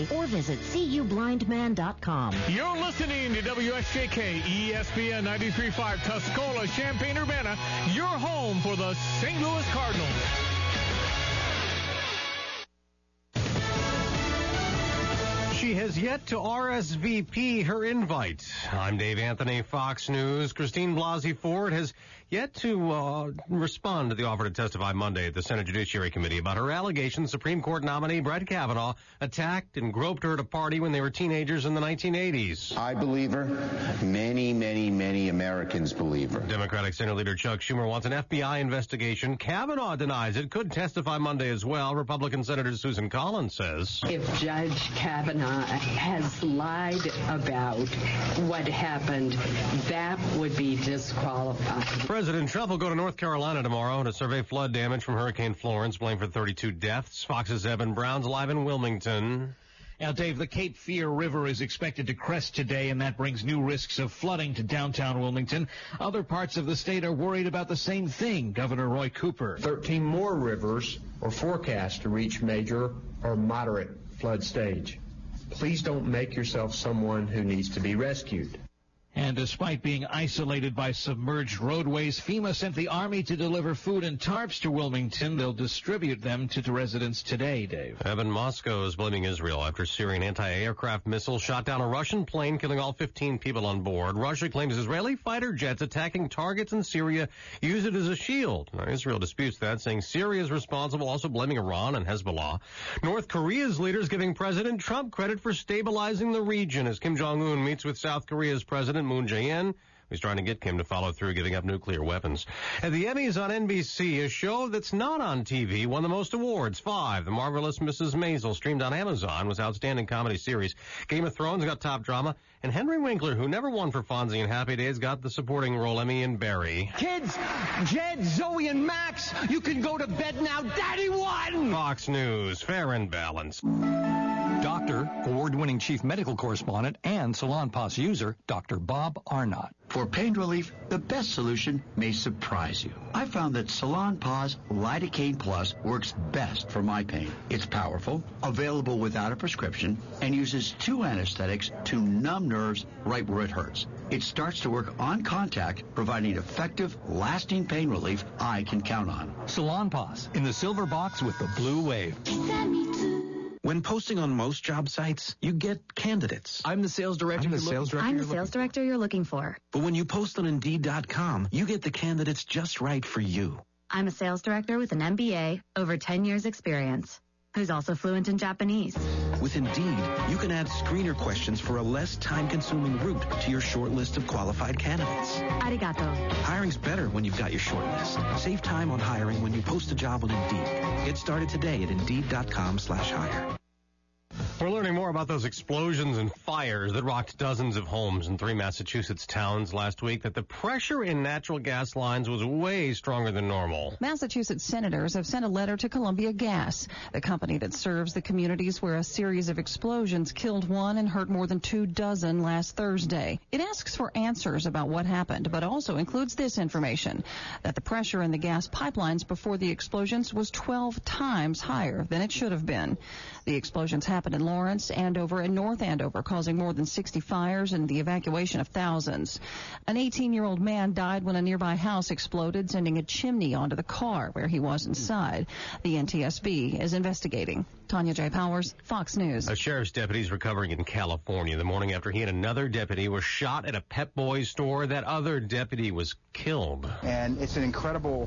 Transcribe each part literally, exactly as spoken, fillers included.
today or visit see you blind man dot com. You're listening to W S J K E S P N ninety-three point five Tuscola, Champaign-Urbana, your home for the Saint Louis Cardinals. She has yet to R S V P her invite. I'm Dave Anthony, Fox News. Christine Blasey Ford has yet to uh, respond to the offer to testify Monday at the Senate Judiciary Committee about her allegations Supreme Court nominee Brett Kavanaugh attacked and groped her at a party when they were teenagers in the nineteen eighties. I believe her. Many, many, many Americans believe her. Democratic Senate Leader Chuck Schumer wants an F B I investigation. Kavanaugh denies it. Could testify Monday as well. Republican Senator Susan Collins says, if Judge Kavanaugh has lied about what happened, that would be disqualified. President Trump will go to North Carolina tomorrow to survey flood damage from Hurricane Florence, blamed for thirty-two deaths. Fox's Evan Brown's live in Wilmington. Now, Dave, the Cape Fear River is expected to crest today, and that brings new risks of flooding to downtown Wilmington. Other parts of the state are worried about the same thing. Governor Roy Cooper. thirteen more rivers are forecast to reach major or moderate flood stage. Please don't make yourself someone who needs to be rescued. And despite being isolated by submerged roadways, FEMA sent the Army to deliver food and tarps to Wilmington. They'll distribute them to residents today, Dave. Evan, Moscow is blaming Israel after Syrian anti-aircraft missiles shot down a Russian plane, killing all fifteen people on board. Russia claims Israeli fighter jets attacking targets in Syria use it as a shield. Now, Israel disputes that, saying Syria is responsible, also blaming Iran and Hezbollah. North Korea's leaders giving President Trump credit for stabilizing the region as Kim Jong-un meets with South Korea's President Moon Jae-in. He's trying to get Kim to follow through, giving up nuclear weapons. At the Emmys on N B C, a show that's not on T V won the most awards. Five. The Marvelous Missus Maisel, streamed on Amazon, was Outstanding Comedy Series. Game of Thrones got Top Drama. And Henry Winkler, who never won for Fonzie and Happy Days, got the supporting role, Emmy and Barry. Kids, Jed, Zoe, and Max, you can go to bed now. Daddy won! Fox News, fair and balanced. Doctor, award-winning chief medical correspondent, and Salon Pass user, Doctor Bob Arnott. For pain relief, the best solution may surprise you. I found that Salon Pa's Lidocaine Plus works best for my pain. It's powerful, available without a prescription, and uses two anesthetics to numb nerves right where it hurts. It starts to work on contact, providing effective, lasting pain relief I can count on. Salon Pass, in the silver box with the blue wave. When posting on most job sites, you get candidates. I'm the sales director. I'm the sales director. I'm the sales director you're looking for. But when you post on Indeed dot com, you get the candidates just right for you. I'm a sales director with an M B A, over ten years experience, who's also fluent in Japanese. With Indeed, you can add screener questions for a less time-consuming route to your short list of qualified candidates. Arigato. Hiring's better when you've got your short list. Save time on hiring when you post a job on Indeed. Get started today at Indeed dot com slash hire. We're learning more about those explosions and fires that rocked dozens of homes in three Massachusetts towns last week, that the pressure in natural gas lines was way stronger than normal. Massachusetts senators have sent a letter to Columbia Gas, the company that serves the communities where a series of explosions killed one and hurt more than two dozen last Thursday. It asks for answers about what happened, but also includes this information, that the pressure in the gas pipelines before the explosions was twelve times higher than it should have been. The explosions happened in Lawrence, Andover, and North Andover, causing more than sixty fires and the evacuation of thousands. An eighteen-year-old man died when a nearby house exploded, sending a chimney onto the car where he was inside. The N T S B is investigating. Tanya J. Powers, Fox News. A sheriff's deputy is recovering in California the morning after he and another deputy were shot at a Pep Boys store. That other deputy was killed. And it's an incredible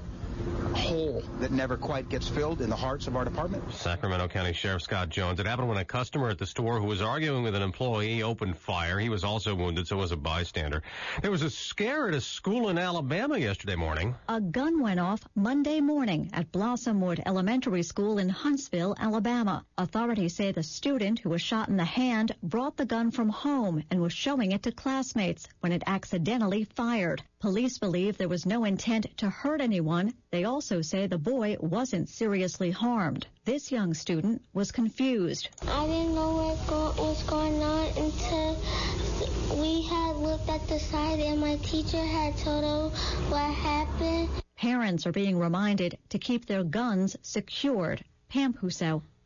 hole that never quite gets filled in the hearts of our department. Sacramento County Sheriff Scott Jones. It happened when a customer at the store who was arguing with an employee opened fire. He was also wounded, so was a bystander. There was a scare at a school in Alabama yesterday morning. A gun went off Monday morning at Blossomwood Elementary School in Huntsville, Alabama. Authorities say the student who was shot in the hand brought the gun from home and was showing it to classmates when it accidentally fired. Police believe there was no intent to hurt anyone. They also say the boy wasn't seriously harmed. This young student was confused. I didn't know what go- was going on until we had looked at the side and my teacher had told us what happened. Parents are being reminded to keep their guns secured. Pam Huso,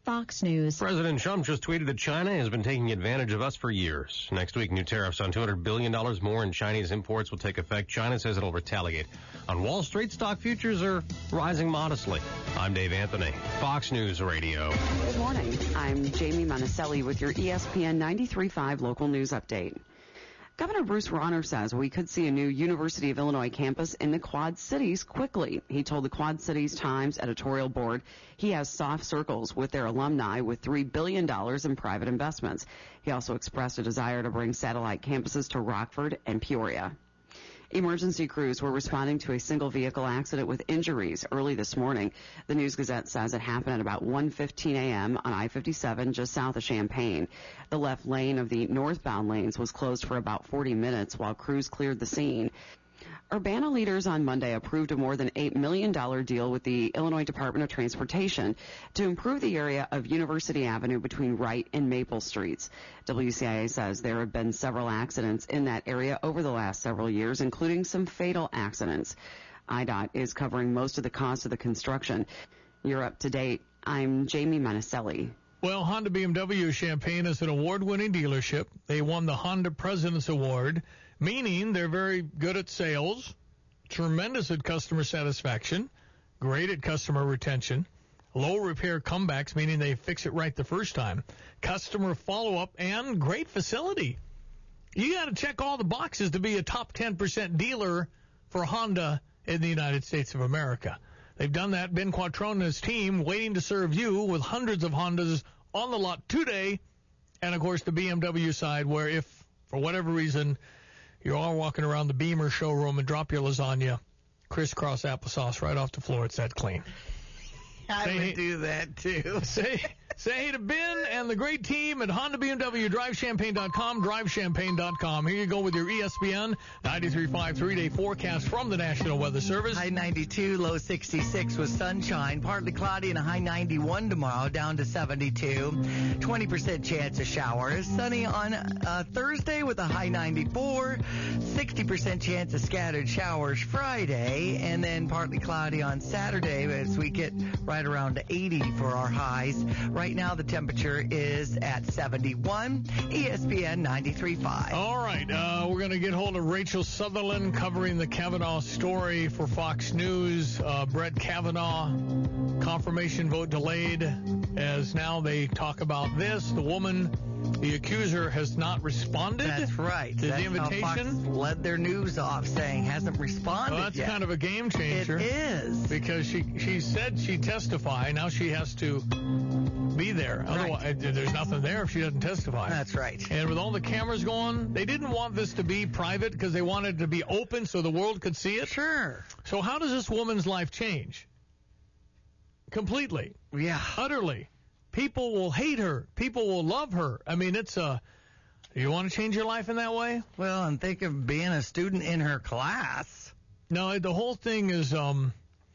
Fox News. President Trump just tweeted that China has been taking advantage of us for years. Next week, new tariffs on two hundred billion dollars more in Chinese imports will take effect. China says it'll retaliate. On Wall Street, stock futures are rising modestly. I'm Dave Anthony, Fox News Radio. Good morning. I'm Jamie Monticelli with your E S P N ninety-three point five local news update. Governor Bruce Rauner says we could see a new University of Illinois campus in the Quad Cities quickly. He told the Quad Cities Times editorial board he has soft circles with their alumni with three billion dollars in private investments. He also expressed a desire to bring satellite campuses to Rockford and Peoria. Emergency crews were responding to a single vehicle accident with injuries early this morning. The News Gazette says it happened at about one fifteen a.m. on I fifty-seven just south of Champaign. The left lane of the northbound lanes was closed for about forty minutes while crews cleared the scene. Urbana leaders on Monday approved a more than eight million dollars deal with the Illinois Department of Transportation to improve the area of University Avenue between Wright and Maple Streets. W C I A says there have been several accidents in that area over the last several years, including some fatal accidents. I D O T is covering most of the cost of the construction. You're up to date. I'm Jamie Monticelli. Well, Honda B M W Champaign is an award-winning dealership. They won the Honda President's Award, meaning they're very good at sales, tremendous at customer satisfaction, great at customer retention, low repair comebacks, meaning they fix it right the first time, customer follow-up, and great facility. You got to check all the boxes to be a top ten percent dealer for Honda in the United States of America. They've done that. Ben Quattrone and his team waiting to serve you with hundreds of Hondas on the lot today. And, of course, the B M W side where if, for whatever reason, you're all walking around the Beamer showroom and drop your lasagna, crisscross applesauce right off the floor, it's that clean. I say would hey, do that, too. Say, say hey to Ben and the great team at Honda B M W. drive champaign dot com, drive champaign dot com. Here you go with your E S P N ninety-three point five three-day forecast from the National Weather Service. High ninety-two, low sixty-six with sunshine. Partly cloudy and a high ninety-one tomorrow, down to seventy-two. twenty percent chance of showers. Sunny on uh, Thursday with a high ninety-four. sixty percent chance of scattered showers Friday. And then partly cloudy on Saturday as we get right around eighty for our highs. Right now the temperature is at seventy-one. E S P N ninety-three point five. All right, uh, we're going to get hold of Rachel Sutherland covering the Kavanaugh story for Fox News. Uh, Brett Kavanaugh, confirmation vote delayed as now they talk about this. The woman, the accuser, has not responded. That's right. To That's the invitation. How Fox led their news off saying hasn't responded Well, that's yet. kind of a game changer. It is. Because she, she said she'd testify. Now she has to be there. Right. Otherwise, there's nothing there if she doesn't testify. That's right. And with all the cameras going, they didn't want this to be private because they wanted it to be open so the world could see it. Sure. So how does this woman's life change? Completely. Yeah. Utterly. People will hate her. People will love her. I mean, it's a... You want to change your life in that way? Well, and think of being a student in her class. No, the whole thing is... um.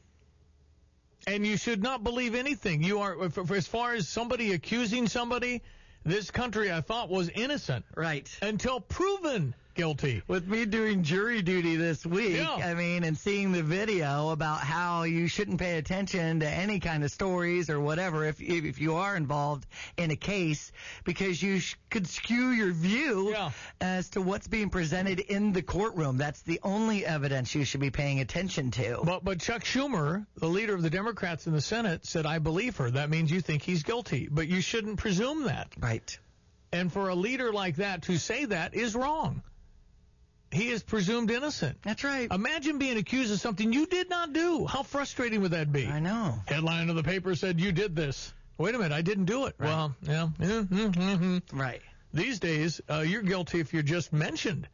And you should not believe anything. You are, for, for as far as somebody accusing somebody, this country, I thought, was innocent. Right. Until proven guilty. With me doing jury duty this week, Yeah. I mean, and seeing the video about how you shouldn't pay attention to any kind of stories or whatever if if, if you are involved in a case, because you sh- could skew your view Yeah. as to what's being presented in the courtroom. That's the only evidence you should be paying attention to. But but Chuck Schumer, the leader of the Democrats in the Senate, said, I believe her. That means you think he's guilty. But you shouldn't presume that. Right. And for a leader like that to say that is wrong. He is presumed innocent. That's right. Imagine being accused of something you did not do. How frustrating would that be? I know. Headline of the paper said, you did this. Wait a minute, I didn't do it. Right. Well, yeah. Mm-hmm, mm-hmm. Right. These days, uh, you're guilty if you're just mentioned.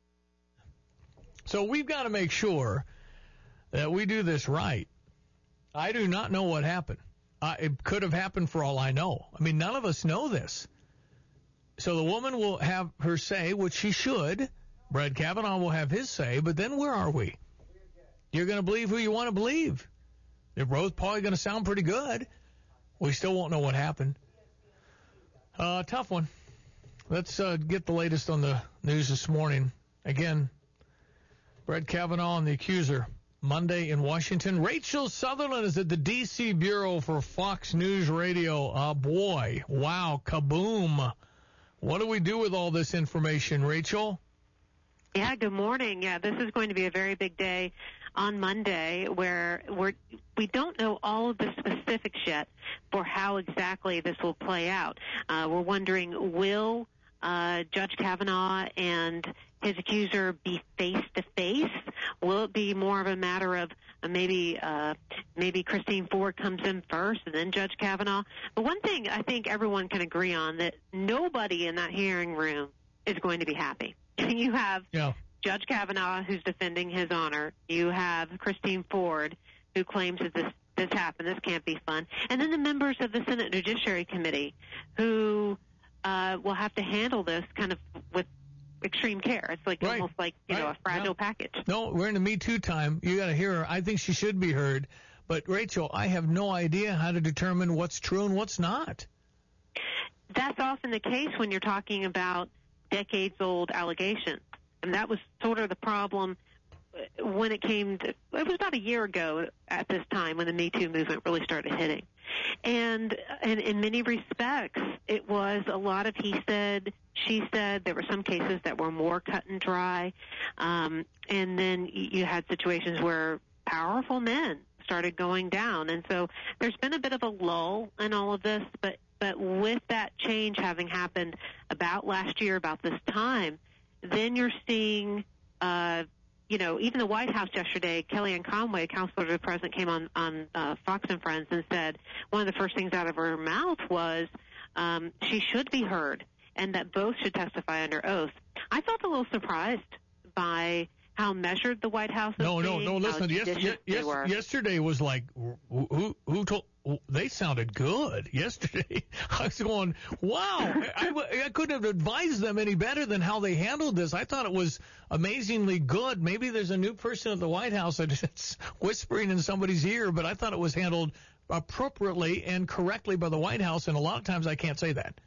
So we've got to make sure that we do this right. I do not know what happened. Uh, it could have happened for all I know. I mean, none of us know this. So the woman will have her say, which she should. Brett Kavanaugh will have his say, but then where are we? You're going to believe who you want to believe. They're both probably going to sound pretty good. We still won't know what happened. Uh, tough one. Let's uh, get the latest on the news this morning. Again, Brett Kavanaugh and the accuser Monday in Washington. Rachel Sutherland is at the D C Bureau for Fox News Radio. Oh, boy. Wow. Kaboom. What do we do with all this information, Rachel? Yeah, good morning. Yeah, this is going to be a very big day on Monday where we're, we don't know all of the specifics yet for how exactly this will play out. Uh, we're wondering, will uh, Judge Kavanaugh and his accuser be face-to-face? Will it be more of a matter of uh, maybe uh, maybe Christine Ford comes in first and then Judge Kavanaugh? But one thing I think everyone can agree on, that nobody in that hearing room is going to be happy. You have yeah. Judge Kavanaugh, who's defending his honor. You have Christine Ford, who claims that this, this happened, this can't be fun. And then the members of the Senate Judiciary Committee, who uh, will have to handle this kind of with extreme care. It's like right. almost like, you right. know, a fragile no. package. No, we're in the Me Too time. You got to hear her. I think she should be heard. But, Rachel, I have no idea how to determine what's true and what's not. That's often the case when you're talking about decades-old allegations. And that was sort of the problem when it came to, it was about a year ago at this time when the Me Too movement really started hitting. And, and in many respects, it was a lot of he said, she said. There were some cases that were more cut and dry. Um, and then you had situations where powerful men started going down. And so there's been a bit of a lull in all of this, but, but with that change having happened about last year, about this time, then you're seeing, uh, you know, even the White House yesterday, Kellyanne Conway, counselor to the president, came on, on uh, Fox and Friends and said one of the first things out of her mouth was um, she should be heard and that both should testify under oath. I felt a little surprised by how measured the White House was No, no, being, no, listen, how yes, judicious yes, they were. yesterday was like, who, who, who told, they sounded good yesterday. I was going, wow, I, I couldn't have advised them any better than how they handled this. I thought it was amazingly good. Maybe there's a new person at the White House that's whispering in somebody's ear, but I thought it was handled appropriately and correctly by the White House, and a lot of times I can't say that.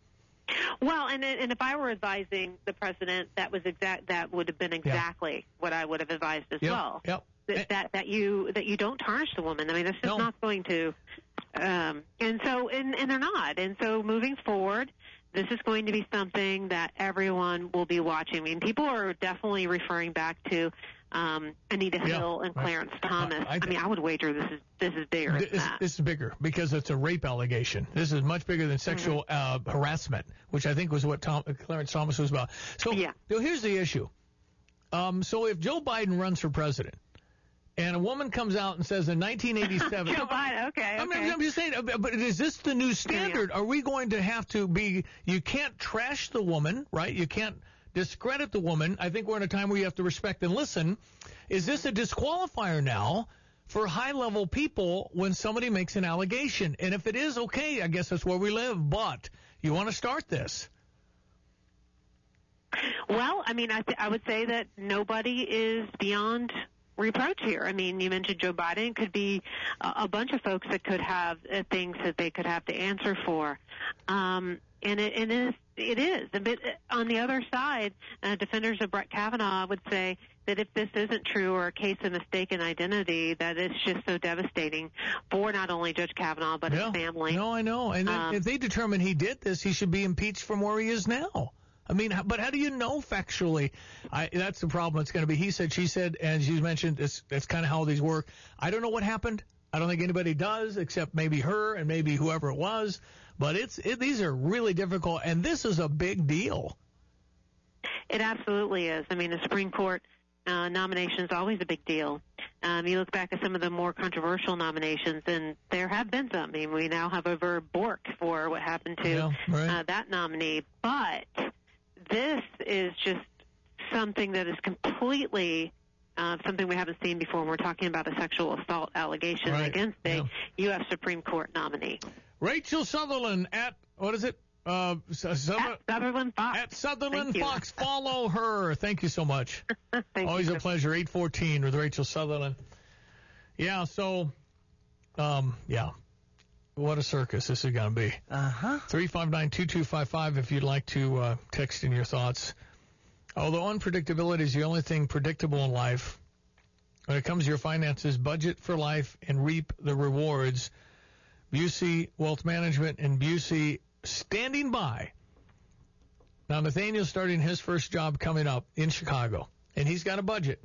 Well, and and if I were advising the president, that was exact. That would have been exactly yeah. what I would have advised as yep. well. Yep. That, that that you that you don't tarnish the woman. I mean, that's just no. not going to. Um, and so, and and they're not. And so, moving forward, this is going to be something that everyone will be watching. I mean, people are definitely referring back to um, Anita yeah. Hill and Clarence right. Thomas. Uh, I, I mean, I would wager this is this is bigger this, than that. This is bigger because it's a rape allegation. This is much bigger than sexual mm-hmm. uh, harassment, which I think was what Tom, Clarence Thomas was about. So, yeah. so here's the issue. Um, so if Joe Biden runs for president, and a woman comes out and says in nineteen eighty-seven... Joe Biden, okay, I'm, okay. I'm just saying, but is this the new standard? Yeah, yeah. Are we going to have to be... You can't trash the woman, right? You can't discredit the woman. I think we're in a time where you have to respect and listen. Is this a disqualifier now for high-level people when somebody makes an allegation? And if it is, okay, I guess that's where we live. But you want to start this. Well, I mean, I, th- I would say that nobody is beyond reproach here. I mean, you mentioned Joe Biden. Could be a, a bunch of folks that could have uh, things that they could have to answer for. Um, and it, it is, it is. But on the other side, uh, defenders of Brett Kavanaugh would say that if this isn't true or a case of mistaken identity, that it's just so devastating for not only Judge Kavanaugh but yeah. his family. No, I know. And then um, if they determine he did this, he should be impeached from where he is now. I mean, but how do you know factually? I, that's the problem. It's going to be he said, she said, and she mentioned it's, that's kind of how these work. I don't know what happened. I don't think anybody does except maybe her and maybe whoever it was. But it's it, these are really difficult, and this is a big deal. It absolutely is. I mean, the Supreme Court uh, nomination is always a big deal. Um, you look back at some of the more controversial nominations, and there have been some. I mean, we now have over Bork for what happened to yeah, right. uh, that nominee. But this is just something that is completely uh, something we haven't seen before when we're talking about a sexual assault allegation right. against a yeah. U S Supreme Court nominee. Rachel Sutherland at, what is it? Uh, Suther- at Sutherland Fox. At Sutherland Thank Fox. Follow her. Thank you so much. Thank Always you. a pleasure. eight fourteen with Rachel Sutherland. Yeah, so, um, yeah. What a circus this is going to be. Uh-huh. three five nine, two two five five if you'd like to uh, text in your thoughts. Although unpredictability is the only thing predictable in life, When it comes to your finances, budget for life and reap the rewards. Busey Wealth Management and Busey standing by. Now, Nathaniel's starting his first job coming up in Chicago, and he's got a budget.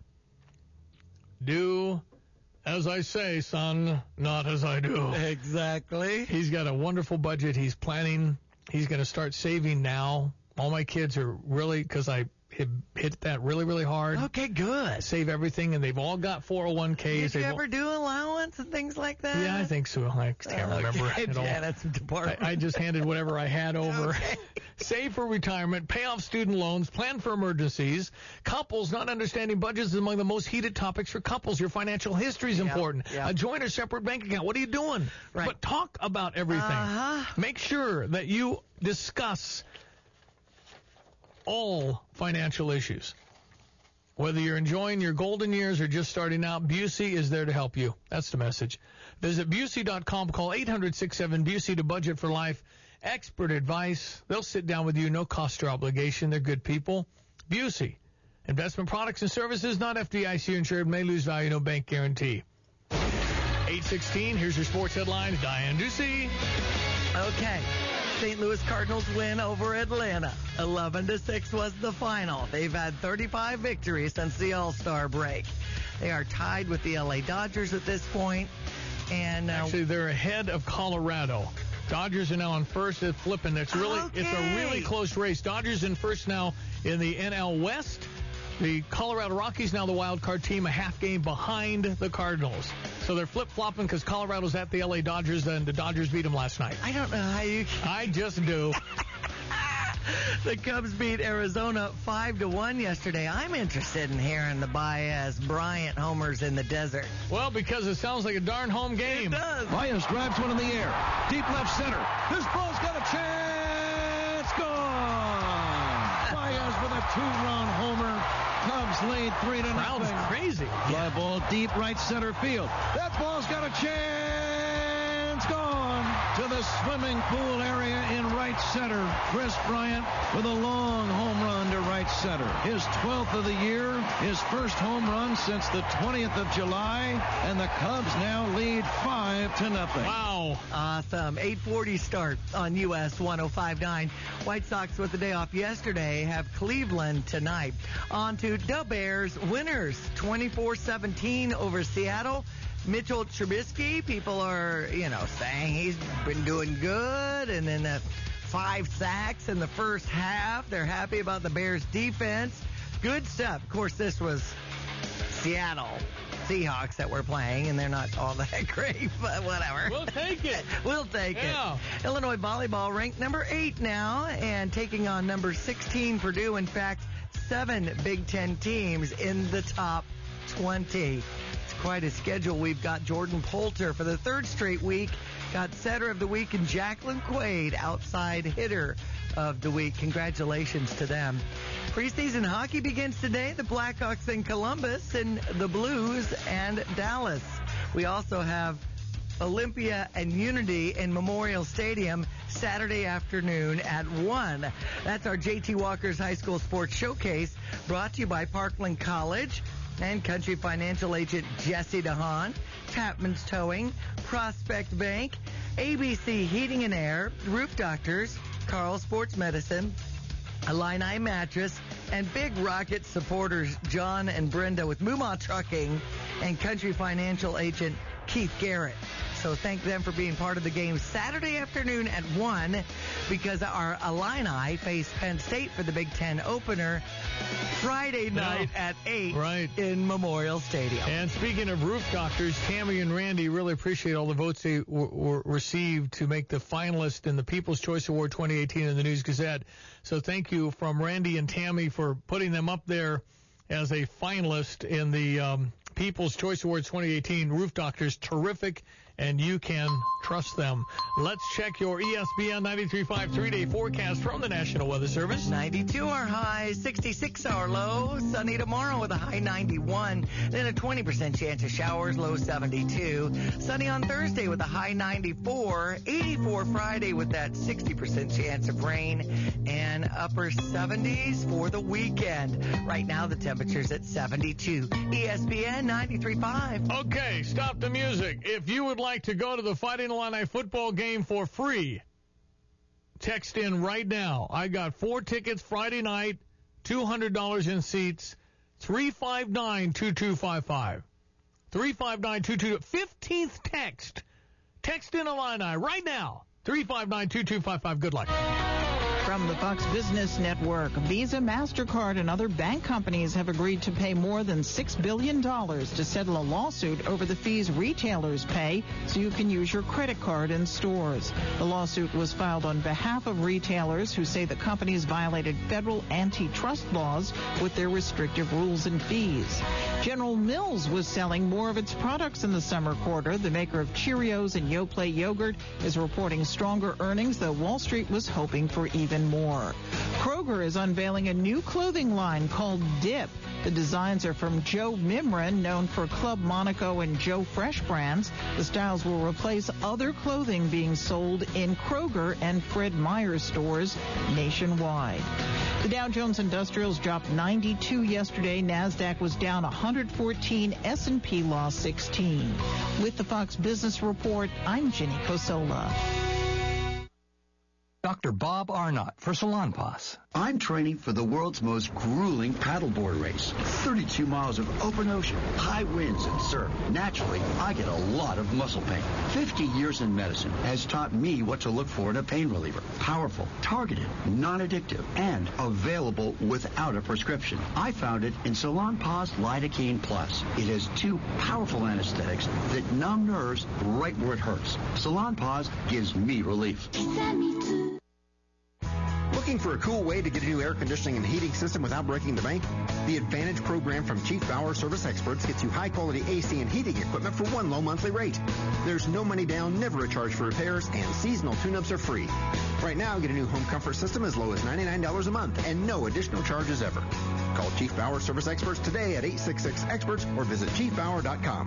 Do as I say, son, not as I do. Exactly. He's got a wonderful budget. He's planning. He's going to start saving now. All my kids are really, because I hit, hit that really, really hard. Okay, good. Save everything, and they've all got four oh one k's. Did you They've ever all, do allowance and things like that? Yeah, I think so. I can't remember okay. at all. Janet's department. I, I just handed whatever I had over. Okay. Save for retirement, pay off student loans, plan for emergencies. Couples not understanding budgets is among the most heated topics for couples. Your financial history is Yep, important. yep. A joint or separate bank account. What are you doing? Right. But talk about everything. Uh-huh. Make sure that you discuss all financial issues. Whether you're enjoying your golden years or just starting out, Busey is there to help you. That's the message. Visit Busey dot com. Call eight hundred, six seven, Busey to budget for life. Expert advice. They'll sit down with you. No cost or obligation. They're good people. Busey. Investment products and services not F D I C insured. May lose value. No bank guarantee. eight sixteen. Here's your sports headlines. Diane Ducey. Okay. Saint Louis Cardinals win over Atlanta. eleven to six was the final. They've had thirty-five victories since the All-Star break. They are tied with the L A Dodgers at this point. And uh, Actually, they're ahead of Colorado. Dodgers are now in first. It's flipping. It's really, okay. It's a really close race. Dodgers in first now in the N L West. The Colorado Rockies now the wild card team, a half game behind the Cardinals. So they're flip-flopping because Colorado's at the L A Dodgers, and the Dodgers beat them last night. I don't know how you can. I just do. The Cubs beat Arizona five to one yesterday. I'm interested in hearing the Baez Bryant homers in the desert. Well, because it sounds like a darn home game. It does. Baez drives one in the air. Deep left center. This ball's got a chance. Gone. Baez with a two-run homer. Cubs lead three to nothing. Brown's crazy. Fly ball deep right center field. That ball's got a chance. Gone to the swimming pool area in right center. Chris Bryant with a long home run to right center. His twelfth of the year. His first home run since the twentieth of July. And the Cubs now lead five to nothing. Wow. Awesome. eight forty start on U S one oh five point nine. White Sox with the day off yesterday have Cleveland tonight. On to the Bears winners. twenty-four seventeen over Seattle. Mitchell Trubisky, people are, you know, saying he's been doing good. And then the five sacks in the first half. They're happy about the Bears defense. Good stuff. Of course, this was Seattle Seahawks that we're playing, and they're not all that great, but whatever. We'll take it. We'll take Yeah. it. Illinois volleyball ranked number eight now and taking on number sixteen Purdue. In fact, seven Big Ten teams in the top twenty. It's quite a schedule. We've got Jordan Poulter for the third straight week. Got setter of the week and Jacqueline Quaid, outside hitter of the week. Congratulations to them. Preseason hockey begins today. The Blackhawks in Columbus and the Blues and Dallas. We also have Olympia and Unity in Memorial Stadium Saturday afternoon at one. That's our J T Walker's High School Sports Showcase, brought to you by Parkland College and Country Financial Agent Jesse DeHaan, Tapman's Towing, Prospect Bank, A B C Heating and Air, Roof Doctors, Carl Sports Medicine, Illini Mattress, and Big Rocket supporters John and Brenda with Muma Trucking and Country Financial Agent Keith Garrett. So thank them for being part of the game Saturday afternoon at one, because our Illini face Penn State for the Big Ten opener Friday night Yeah. at eight Right. in Memorial Stadium. And speaking of roof doctors, Tammy and Randy really appreciate all the votes they w- w- received to make the finalist in the People's Choice Award twenty eighteen in the News Gazette. So thank you from Randy and Tammy for putting them up there as a finalist in the um, People's Choice Awards twenty eighteen. Roof doctors, terrific, and you can trust them. Let's check your E S P N ninety-three point five three-day forecast from the National Weather Service. ninety-two our high, sixty-six our low. Sunny tomorrow with a high ninety-one. Then a twenty percent chance of showers, low seventy-two. Sunny on Thursday with a high ninety-four. eighty-four Friday with that sixty percent chance of rain. And upper seventies for the weekend. Right now, the temperature's at seventy-two. E S P N ninety-three point five. Okay, stop the music. If you would like to go to the Fighting Illini football game for free, text in right now. I got four tickets Friday night, two hundred dollars in seats, three five nine, two two five five. three five nine, two two five five. fifteenth text. Text in Illini right now. three five nine, two two five five. Good luck. From the Fox Business Network, Visa, MasterCard, and other bank companies have agreed to pay more than six billion dollars to settle a lawsuit over the fees retailers pay so you can use your credit card in stores. The lawsuit was filed on behalf of retailers who say the companies violated federal antitrust laws with their restrictive rules and fees. General Mills was selling more of its products in the summer quarter. The maker of Cheerios and Yoplait yogurt is reporting stronger earnings, though Wall Street was hoping for even more. Kroger is unveiling a new clothing line called Dip. The designs are from Joe Mimran, known for Club Monaco and Joe Fresh brands. The styles will replace other clothing being sold in Kroger and Fred Meyer stores nationwide. The Dow Jones Industrials dropped ninety-two yesterday. NASDAQ was down one hundred fourteen. S and P lost sixteen. With the Fox Business Report, I'm Ginny Cosola. Doctor Bob Arnott for Salonpas. I'm training for the world's most grueling paddleboard race. thirty-two miles of open ocean, high winds and surf. Naturally, I get a lot of muscle pain. fifty years in medicine has taught me what to look for in a pain reliever. Powerful, targeted, non-addictive, and available without a prescription. I found it in Salonpas Lidocaine Plus. It has two powerful anesthetics that numb nerves right where it hurts. Salonpas gives me relief. Looking for a cool way to get a new air conditioning and heating system without breaking the bank? The Advantage program from Chief Bauer Service Experts gets you high-quality A C and heating equipment for one low monthly rate. There's no money down, never a charge for repairs, and seasonal tune-ups are free. Right now, get a new home comfort system as low as ninety-nine dollars a month and no additional charges ever. Call Chief Bauer Service Experts today at eight six six, experts or visit chief bauer dot com.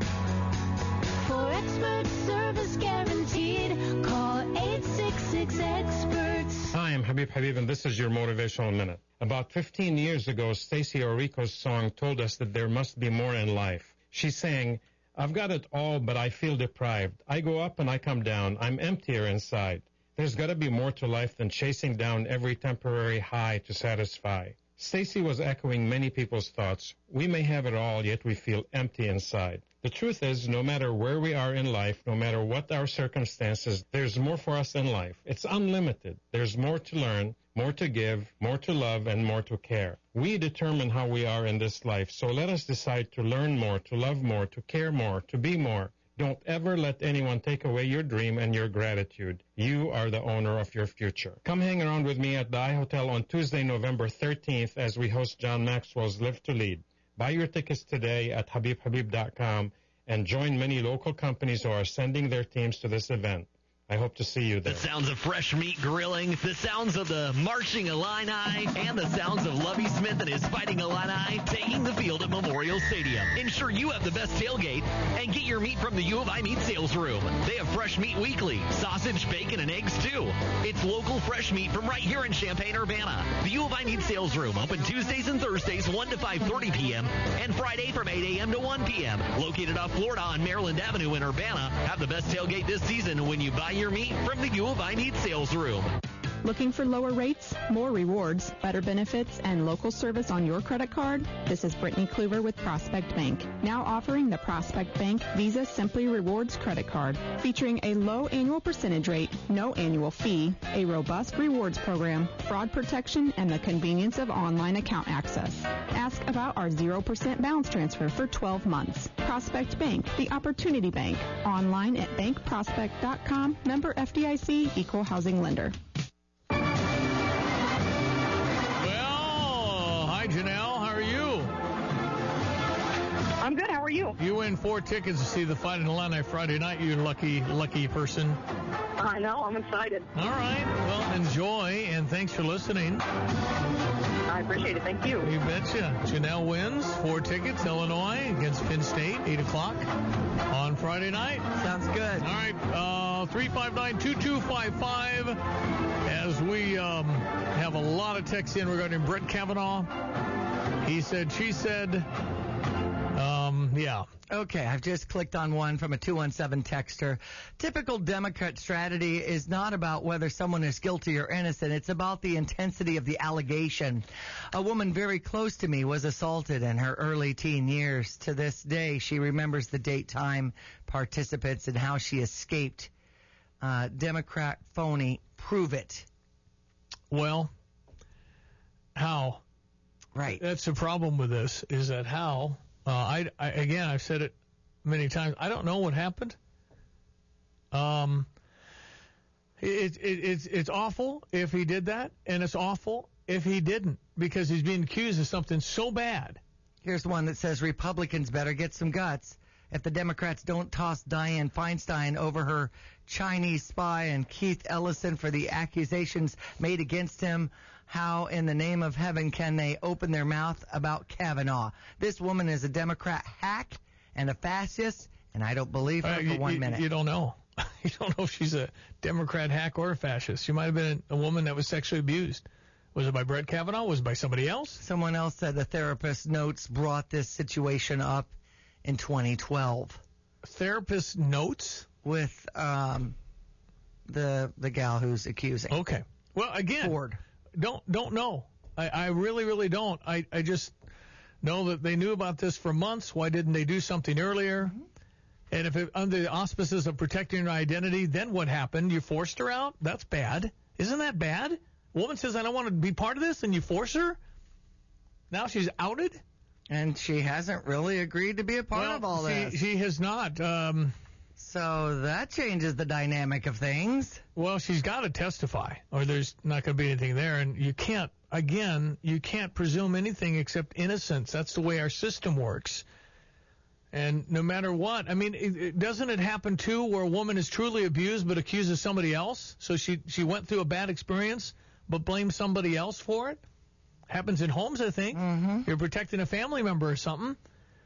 For expert service guaranteed, call eight six six, experts. Hi, I'm Habib Habib, and this is your Motivational Minute. About fifteen years ago, Stacey Orico's song told us that there must be more in life. She sang, "I've got it all, but I feel deprived. I go up and I come down. I'm emptier inside. There's got to be more to life than chasing down every temporary high to satisfy." Stacey was echoing many people's thoughts. We may have it all, yet we feel empty inside. The truth is, no matter where we are in life, no matter what our circumstances, there's more for us in life. It's unlimited. There's more to learn, more to give, more to love, and more to care. We determine how we are in this life, so let us decide to learn more, to love more, to care more, to be more. Don't ever let anyone take away your dream and your gratitude. You are the owner of your future. Come hang around with me at the iHotel on Tuesday, November thirteenth as we host John Maxwell's Live to Lead. Buy your tickets today at habib habib dot com and join many local companies who are sending their teams to this event. I hope to see you there. The sounds of fresh meat grilling, the sounds of the marching Illini, and the sounds of Lovie Smith and his Fighting Illini taking the field at Memorial Stadium. Ensure you have the best tailgate and get your meat from the U of I Meat Sales Room. They have fresh meat weekly, sausage, bacon, and eggs too. It's local fresh meat from right here in Champaign-Urbana. The U of I Meat Sales Room open Tuesdays and Thursdays one to five thirty p.m. and Friday from eight a.m. to one p.m. Located off Florida on Maryland Avenue in Urbana. Have the best tailgate this season when you buy your meat from the U of I Meat Sales Room. Looking for lower rates, more rewards, better benefits, and local service on your credit card? This is Brittany Kluver with Prospect Bank. Now offering the Prospect Bank Visa Simply Rewards credit card, featuring a low annual percentage rate, no annual fee, a robust rewards program, fraud protection, and the convenience of online account access. Ask about our zero percent balance transfer for twelve months. Prospect Bank, the Opportunity Bank. Online at bank prospect dot com. Member F D I C, Equal Housing Lender. Hi, Janelle. How are you? I'm good. How are you? You win four tickets to see the Fighting Illini Friday night, you lucky, lucky person. I know. I'm excited. All right. Well, enjoy, and thanks for listening. I appreciate it. Thank you. You betcha. Janelle wins four tickets, Illinois against Penn State, eight o'clock on Friday night. Sounds good. All right. Uh, three five nine, two two five five. As we um, have a lot of texts in regarding Brett Kavanaugh. He said, she said, um, yeah. Okay, I've just clicked on one from a two one seven texter. Typical Democrat strategy is not about whether someone is guilty or innocent. It's about the intensity of the allegation. A woman very close to me was assaulted in her early teen years. To this day, she remembers the date, time, participants, and how she escaped. Uh, Democrat phony, prove it. Well, how? Right. That's the problem with this, is that how... Uh, I, I again, I've said it many times. I don't know what happened. Um, it, it, it's it's awful if he did that, and it's awful if he didn't, because he's being accused of something so bad. Here's one that says Republicans better get some guts. If the Democrats don't toss Dianne Feinstein over her Chinese spy and Keith Ellison for the accusations made against him, how in the name of heaven can they open their mouth about Kavanaugh? This woman is a Democrat hack and a fascist, and I don't believe her uh, for you, one you, minute. You don't know. You don't know if she's a Democrat hack or a fascist. She might have been a woman that was sexually abused. Was it by Brett Kavanaugh? Was it by somebody else? Someone else said the therapist notes brought this situation up in twenty twelve. Therapist notes? With um, the the gal who's accusing. Okay. Well, again, Ford. don't don't know. I, I really, really don't. I, I just know that they knew about this for months. Why didn't they do something earlier? Mm-hmm. And if it, under the auspices of protecting her identity, then what happened? You forced her out? That's bad. Isn't that bad? A woman says, I don't want to be part of this, and you force her? Now she's outed? And she hasn't really agreed to be a part well, of all she, this. She has not. Um, so that changes the dynamic of things. Well, she's got to testify, or there's not going to be anything there. And you can't, again, you can't presume anything except innocence. That's the way our system works. And no matter what, I mean, it, it, doesn't it happen, too, where a woman is truly abused but accuses somebody else? So she, she went through a bad experience but blames somebody else for it? Happens in homes, I think. Mm-hmm. You're protecting a family member or something.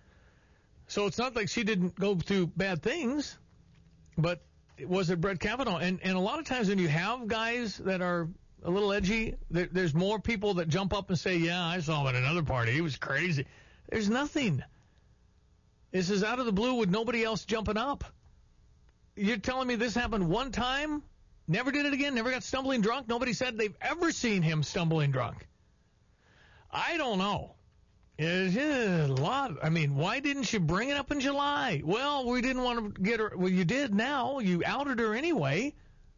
So it's not like she didn't go through bad things, but was it Brett Kavanaugh? And, and a lot of times when you have guys that are a little edgy, there, there's more people that jump up and say, yeah, I saw him at another party. He was crazy. There's nothing. This is out of the blue with nobody else jumping up. You're telling me this happened one time, never did it again, never got stumbling drunk? Nobody said they've ever seen him stumbling drunk. I don't know. It's a lot. I mean, why didn't you bring it up in July? Well, we didn't want to get her. Well, you did now. You outed her anyway.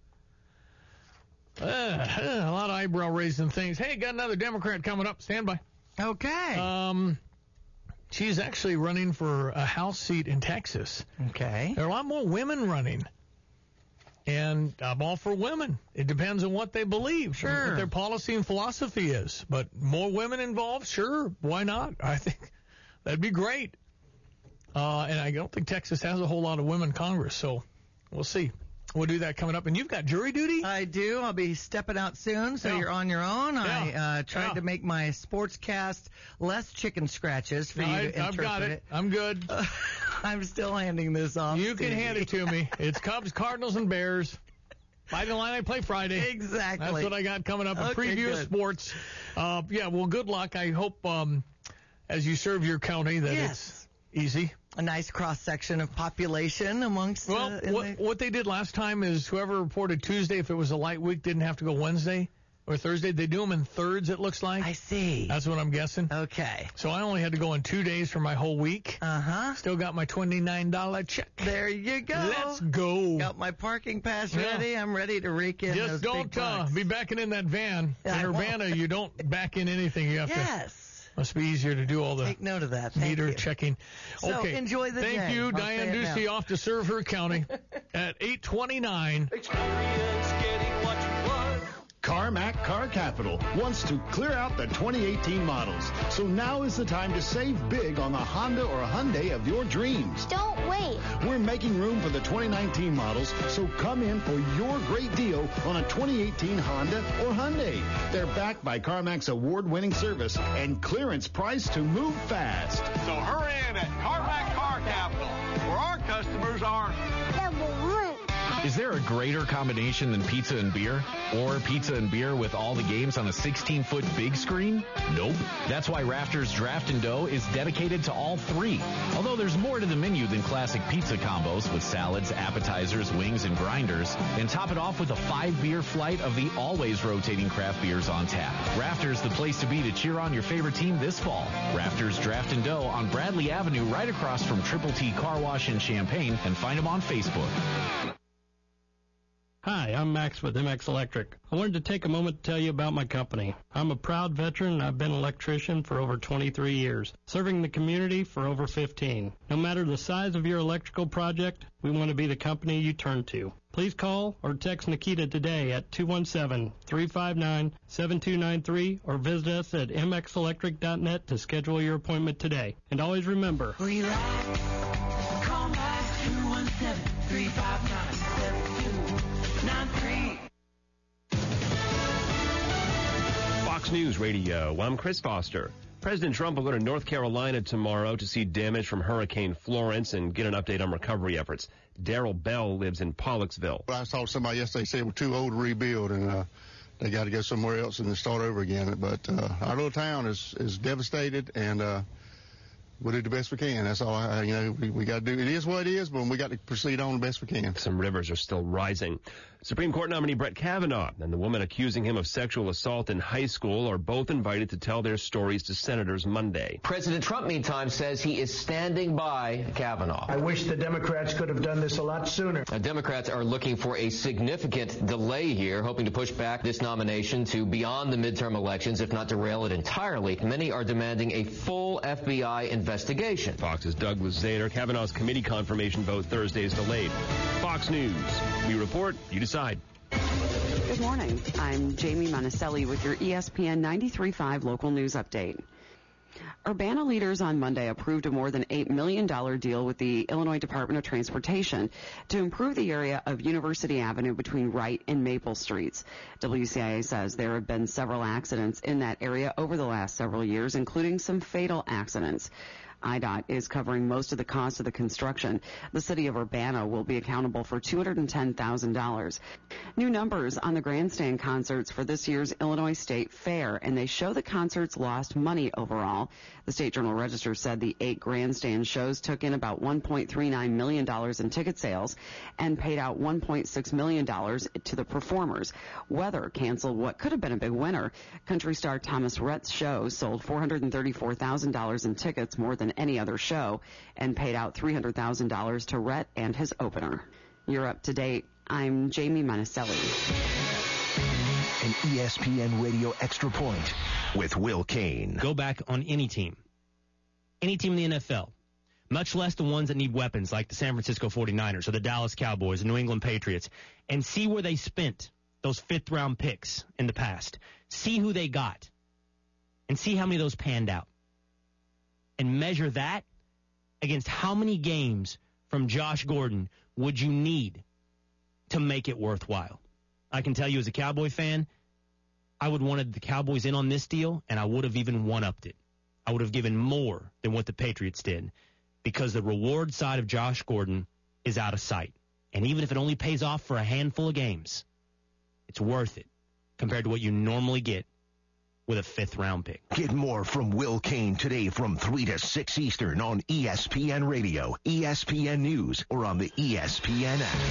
Uh, a lot of eyebrow-raising things. Hey, got another Democrat coming up. Stand by. Okay. Um, she's actually running for a House seat in Texas. Okay. There are a lot more women running. And I'm all for women. It depends on what they believe, sure, what their policy and philosophy is. But more women involved, sure, why not? I think that'd be great. Uh, and I don't think Texas has a whole lot of women in Congress, so we'll see. We'll do that coming up. And you've got jury duty? I do. I'll be stepping out soon, so yeah. you're on your own. Yeah. I uh, tried yeah. to make my sports cast less chicken scratches for no, you I, to interpret I've got it. it. I'm good. Uh, I'm still handing this off. You can to hand me. it to me. It's Cubs, Cardinals, and Bears. Fighting line I play Friday. Exactly. That's what I got coming up. A okay, preview good. of sports. Uh, yeah, well, good luck. I hope um, as you serve your county that yes. it's easy. A nice cross-section of population amongst... Well, uh, what, the... what they did last time is whoever reported Tuesday, if it was a light week, didn't have to go Wednesday or Thursday. They do them in thirds, it looks like. I see. That's what I'm guessing. Okay. So I only had to go in two days for my whole week. Uh-huh. Still got my twenty-nine dollars check. There you go. Let's go. Got my parking pass Yeah. ready. I'm ready to rake in Just those don't big uh, bucks. be backing in that van. Yeah, in I Urbana, won't. you don't back in anything. You have yes. to. Must be easier to do all the Take note of that. Thank meter you. checking. So okay. enjoy the Thank day. you, I'll Diane say it Ducey, now. off to serve her county at eight twenty-nine. Experience getting what you want. Car Carmack Car Capital wants to clear out the twenty eighteen models. So now is the time to save big on the Honda or Hyundai of your dreams. Don't wait. We're making room for the twenty nineteen models, so come in for your great deal on a twenty eighteen Honda or Hyundai. They're backed by CarMax award-winning service and clearance price to move fast. So hurry in at Carmack Car Capital, where our customers are number one. Is there a greater combination than pizza and beer? Or pizza and beer with all the games on a sixteen-foot big screen? Nope. That's why Rafters Draft and Dough is dedicated to all three. Although there's more to the menu than classic pizza combos with salads, appetizers, wings, and grinders. And top it off with a five-beer flight of the always rotating craft beers on tap. Rafters, the place to be to cheer on your favorite team this fall. Rafters Draft and Dough on Bradley Avenue right across from Triple T Car Wash in Champaign, and find them on Facebook. Hi, I'm Max with M X Electric. I wanted to take a moment to tell you about my company. I'm a proud veteran and I've been an electrician for over twenty-three years, serving the community for over fifteen. No matter the size of your electrical project, we want to be the company you turn to. Please call or text Nikita today at two one seven, three five nine, seven two nine three or visit us at m x electric dot net to schedule your appointment today. And always remember, We ride. Call Max two one seven, three five nine, seven two nine three. Fox News Radio, I'm Chris Foster. President Trump will go to North Carolina tomorrow to see damage from Hurricane Florence and get an update on recovery efforts. Daryl Bell lives in Pollocksville. I saw somebody yesterday say we're too old to rebuild, and uh, they got to go somewhere else and start over again. But uh, our little town is, is devastated, and uh, we'll do the best we can. That's all I, you know, we, we got to do. It is what it is, but we got to proceed on the best we can. Some rivers are still rising. Supreme Court nominee Brett Kavanaugh and the woman accusing him of sexual assault in high school are both invited to tell their stories to senators Monday. President Trump, meantime, says he is standing by Kavanaugh. I wish the Democrats could have done this a lot sooner. Now, Democrats are looking for a significant delay here, hoping to push back this nomination to beyond the midterm elections, if not derail it entirely. Many are demanding a full F B I investigation. Fox's Douglas Zader. Kavanaugh's committee confirmation vote Thursday is delayed. Fox News. We report, you decide. Good morning. I'm Jamie Monticelli with your E S P N ninety-three point five local news update. Urbana leaders on Monday approved a more than eight million dollars deal with the Illinois Department of Transportation to improve the area of University Avenue between Wright and Maple Streets. W C I A says there have been several accidents in that area over the last several years, including some fatal accidents. I D O T is covering most of the cost of the construction. The city of Urbana will be accountable for two hundred ten thousand dollars. New numbers on the grandstand concerts for this year's Illinois State Fair, and they show the concerts lost money overall. The State Journal-Register said the eight grandstand shows took in about one point three nine million dollars in ticket sales and paid out one point six million dollars to the performers. Weather canceled what could have been a big winner. Country star Thomas Rhett's show sold four hundred thirty-four thousand dollars in tickets, more than any other show, and paid out three hundred thousand dollars to Rhett and his opener. You're up to date. I'm Jamie Monticelli. An E S P N Radio Extra Point with Will Kane. Go back on any team. Any team in the N F L. Much less the ones that need weapons like the San Francisco forty-niners or the Dallas Cowboys, the New England Patriots, and see where they spent those fifth-round picks in the past. See who they got and see how many of those panned out. And measure that against how many games from Josh Gordon would you need to make it worthwhile. I can tell you as a Cowboy fan, I would have wanted the Cowboys in on this deal, and I would have even one-upped it. I would have given more than what the Patriots did because the reward side of Josh Gordon is out of sight. And even if it only pays off for a handful of games, it's worth it compared to what you normally get with a fifth-round pick. Get more from Will Kane today from three to six Eastern on E S P N Radio, E S P N News, or on the E S P N app.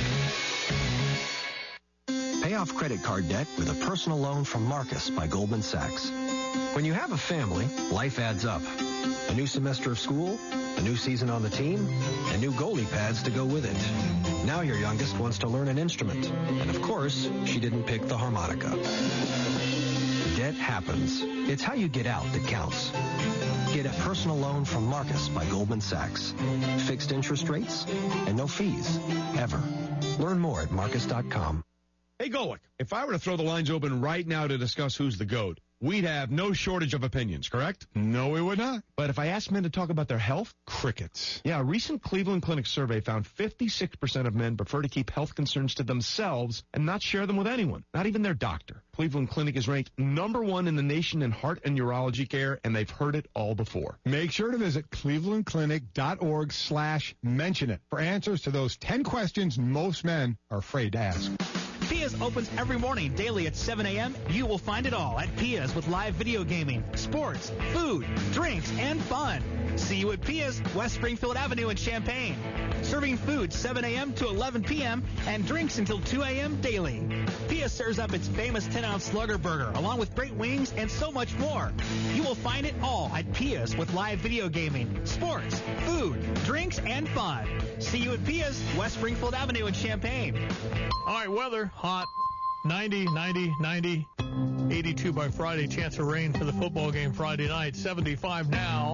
Pay off credit card debt with a personal loan from Marcus by Goldman Sachs. When you have a family, life adds up. A new semester of school, a new season on the team, and new goalie pads to go with it. Now your youngest wants to learn an instrument. And of course, she didn't pick the harmonica. Debt happens. It's how you get out that counts. Get a personal loan from Marcus by Goldman Sachs. Fixed interest rates and no fees, ever. Learn more at marcus dot com. Hey, Golick, if I were to throw the lines open right now to discuss who's the GOAT, we'd have no shortage of opinions, correct? No, we would not. But if I asked men to talk about their health? Crickets. Yeah, a recent Cleveland Clinic survey found fifty-six percent of men prefer to keep health concerns to themselves and not share them with anyone, not even their doctor. Cleveland Clinic is ranked number one in the nation in heart and urology care, and they've heard it all before. Make sure to visit clevelandclinic.org slash mention it for answers to those ten questions most men are afraid to ask. Pia's opens every morning, daily at seven a.m. You will find it all at Pia's with live video gaming, sports, food, drinks, and fun. See you at Pia's, West Springfield Avenue in Champaign. Serving food seven a.m. to eleven p.m. and drinks until two a.m. daily. Pia serves up its famous ten-ounce Slugger Burger, along with great wings and so much more. You will find it all at Pia's with live video gaming, sports, food, drinks, and fun. See you at Pia's, West Springfield Avenue in Champaign. All right, weather, hot, ninety, ninety, ninety, eighty-two by Friday. Chance of rain for the football game Friday night. seventy-five now.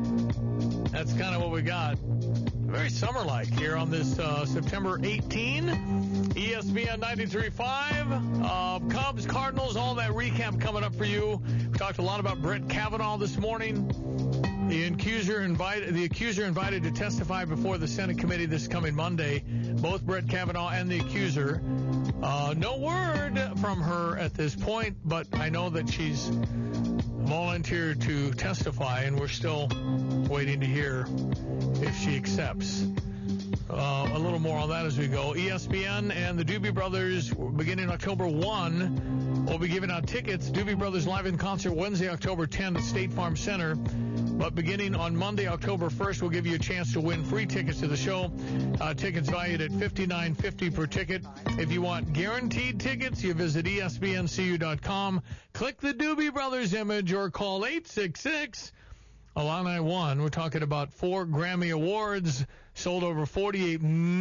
That's kind of what we got. Very summer-like here on this uh, September eighteenth. E S P N ninety-three point five. Uh, Cubs, Cardinals, all that recap coming up for you. We talked a lot about Brett Kavanaugh this morning. The accuser invited the accuser invited to testify before the Senate committee this coming Monday. Both Brett Kavanaugh and the accuser. Uh, no word from her at this point, but I know that she's volunteered to testify, and we're still waiting to hear if she accepts. Uh, a little more on that as we go. E S P N and the Doobie Brothers, beginning October first, will be giving out tickets. Doobie Brothers live in concert Wednesday, October tenth at State Farm Center. But beginning on Monday, October first, we'll give you a chance to win free tickets to the show. Uh, tickets valued at fifty-nine fifty per ticket. If you want guaranteed tickets, you visit E S P N C U dot com. Click the Doobie Brothers image or call eight six six Illini one. We're talking about four Grammy Awards, sold over forty-eight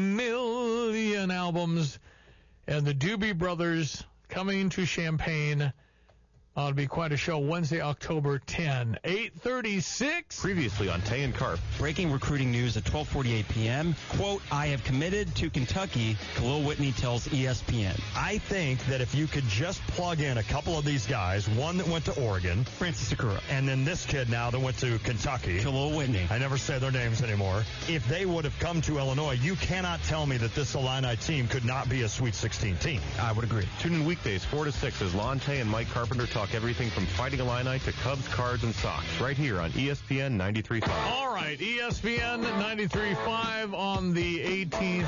million albums, and the Doobie Brothers coming to Champaign. Uh, it'll be quite a show. Wednesday, October tenth, eight thirty-six. Previously on Tay and Carp. Breaking recruiting news at twelve forty-eight p.m. Quote, I have committed to Kentucky, Khalil Whitney tells E S P N. I think that if you could just plug in a couple of these guys, one that went to Oregon, Francis Sakura, and then this kid now that went to Kentucky, Khalil Whitney. I never say their names anymore. If they would have come to Illinois, you cannot tell me that this Illini team could not be a Sweet sixteen team. I would agree. Tune in weekdays four to six as Lon Tay and Mike Carpenter talk everything from Fighting Illini to Cubs, Cards, and Sox, right here on E S P N ninety-three point five. All right, E S P N ninety-three point five on the eighteenth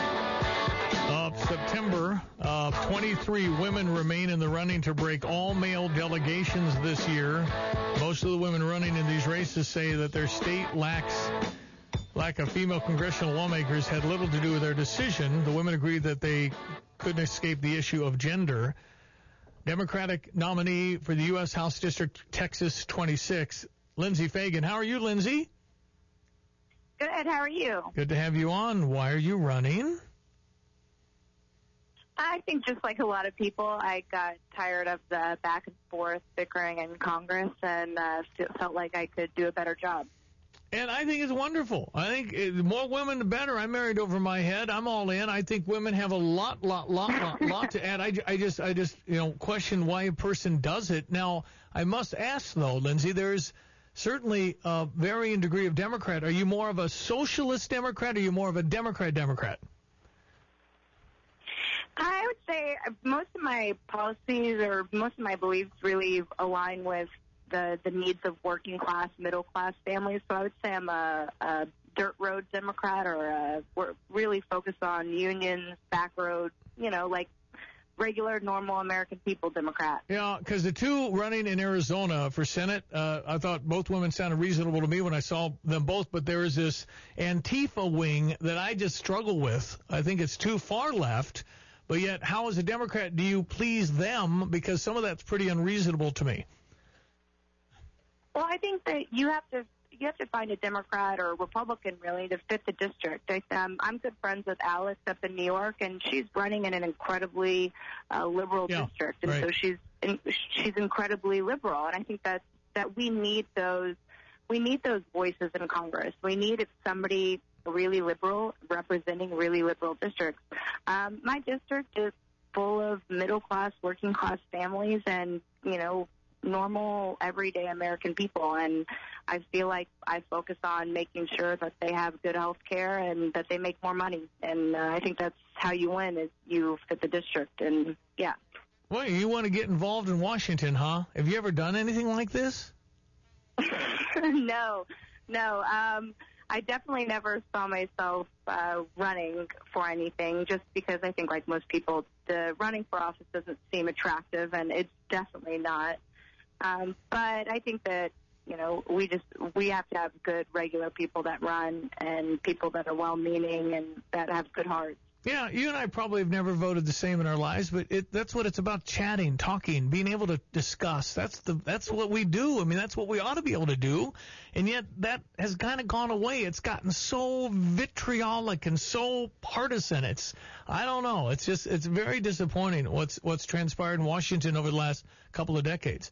of September. Uh, twenty-three women remain in the running to break all male delegations this year. Most of the women running in these races say that their state lacks lack of female congressional lawmakers had little to do with their decision. The women agreed that they couldn't escape the issue of gender. Democratic nominee for the U S House District Texas twenty-six, Lindsey Fagan. How are you, Lindsey? Good. How are you? Good to have you on. Why are you running? I think just like a lot of people, I got tired of the back and forth bickering in Congress and uh, felt like I could do a better job. And I think it's wonderful. I think the more women, the better. I'm married over my head. I'm all in. I think women have a lot, lot, lot, lot, lot to add. I, I just, I just, you know, question why a person does it. Now, I must ask, though, Lindsey, there's certainly a varying degree of Democrat. Are you more of a socialist Democrat or are you more of a Democrat Democrat? I would say most of my policies or most of my beliefs really align with the, the needs of working class, middle class families. So I would say I'm a, a dirt road Democrat, or a, we're really focused on unions, back road, you know, like regular, normal American people Democrat. Yeah, because the two running in Arizona for Senate, uh, I thought both women sounded reasonable to me when I saw them both, but there is this Antifa wing that I just struggle with. I think it's too far left, but yet how as a Democrat do you please them? Because some of that's pretty unreasonable to me. Well, I think that you have to you have to find a Democrat or a Republican, really, to fit the district. I, um, I'm good friends with Alex up in New York, and she's running in an incredibly uh, liberal yeah, district, and right. so she's in, she's incredibly liberal. And I think that that we need those we need those voices in Congress. We need somebody really liberal representing really liberal districts. Um, my district is full of middle-class, working-class families and, you know, normal, everyday American people. And I feel like I focus on making sure that they have good health care and that they make more money. And uh, I think that's how you win, is you fit the district. And, yeah. Well, you want to get involved in Washington, huh? Have you ever done anything like this? no, no. Um, I definitely never saw myself uh, running for anything, just because I think, like most people, the running for office doesn't seem attractive, and it's definitely not. Um, but I think that, you know, we just, we have to have good, regular people that run and people that are well-meaning and that have good hearts. Yeah, you and I probably have never voted the same in our lives, but it, that's what it's about, chatting, talking, being able to discuss. That's the that's what we do. I mean, that's what we ought to be able to do. And yet that has kind of gone away. It's gotten so vitriolic and so partisan. It's, I don't know. It's just, it's very disappointing what's what's transpired in Washington over the last couple of decades.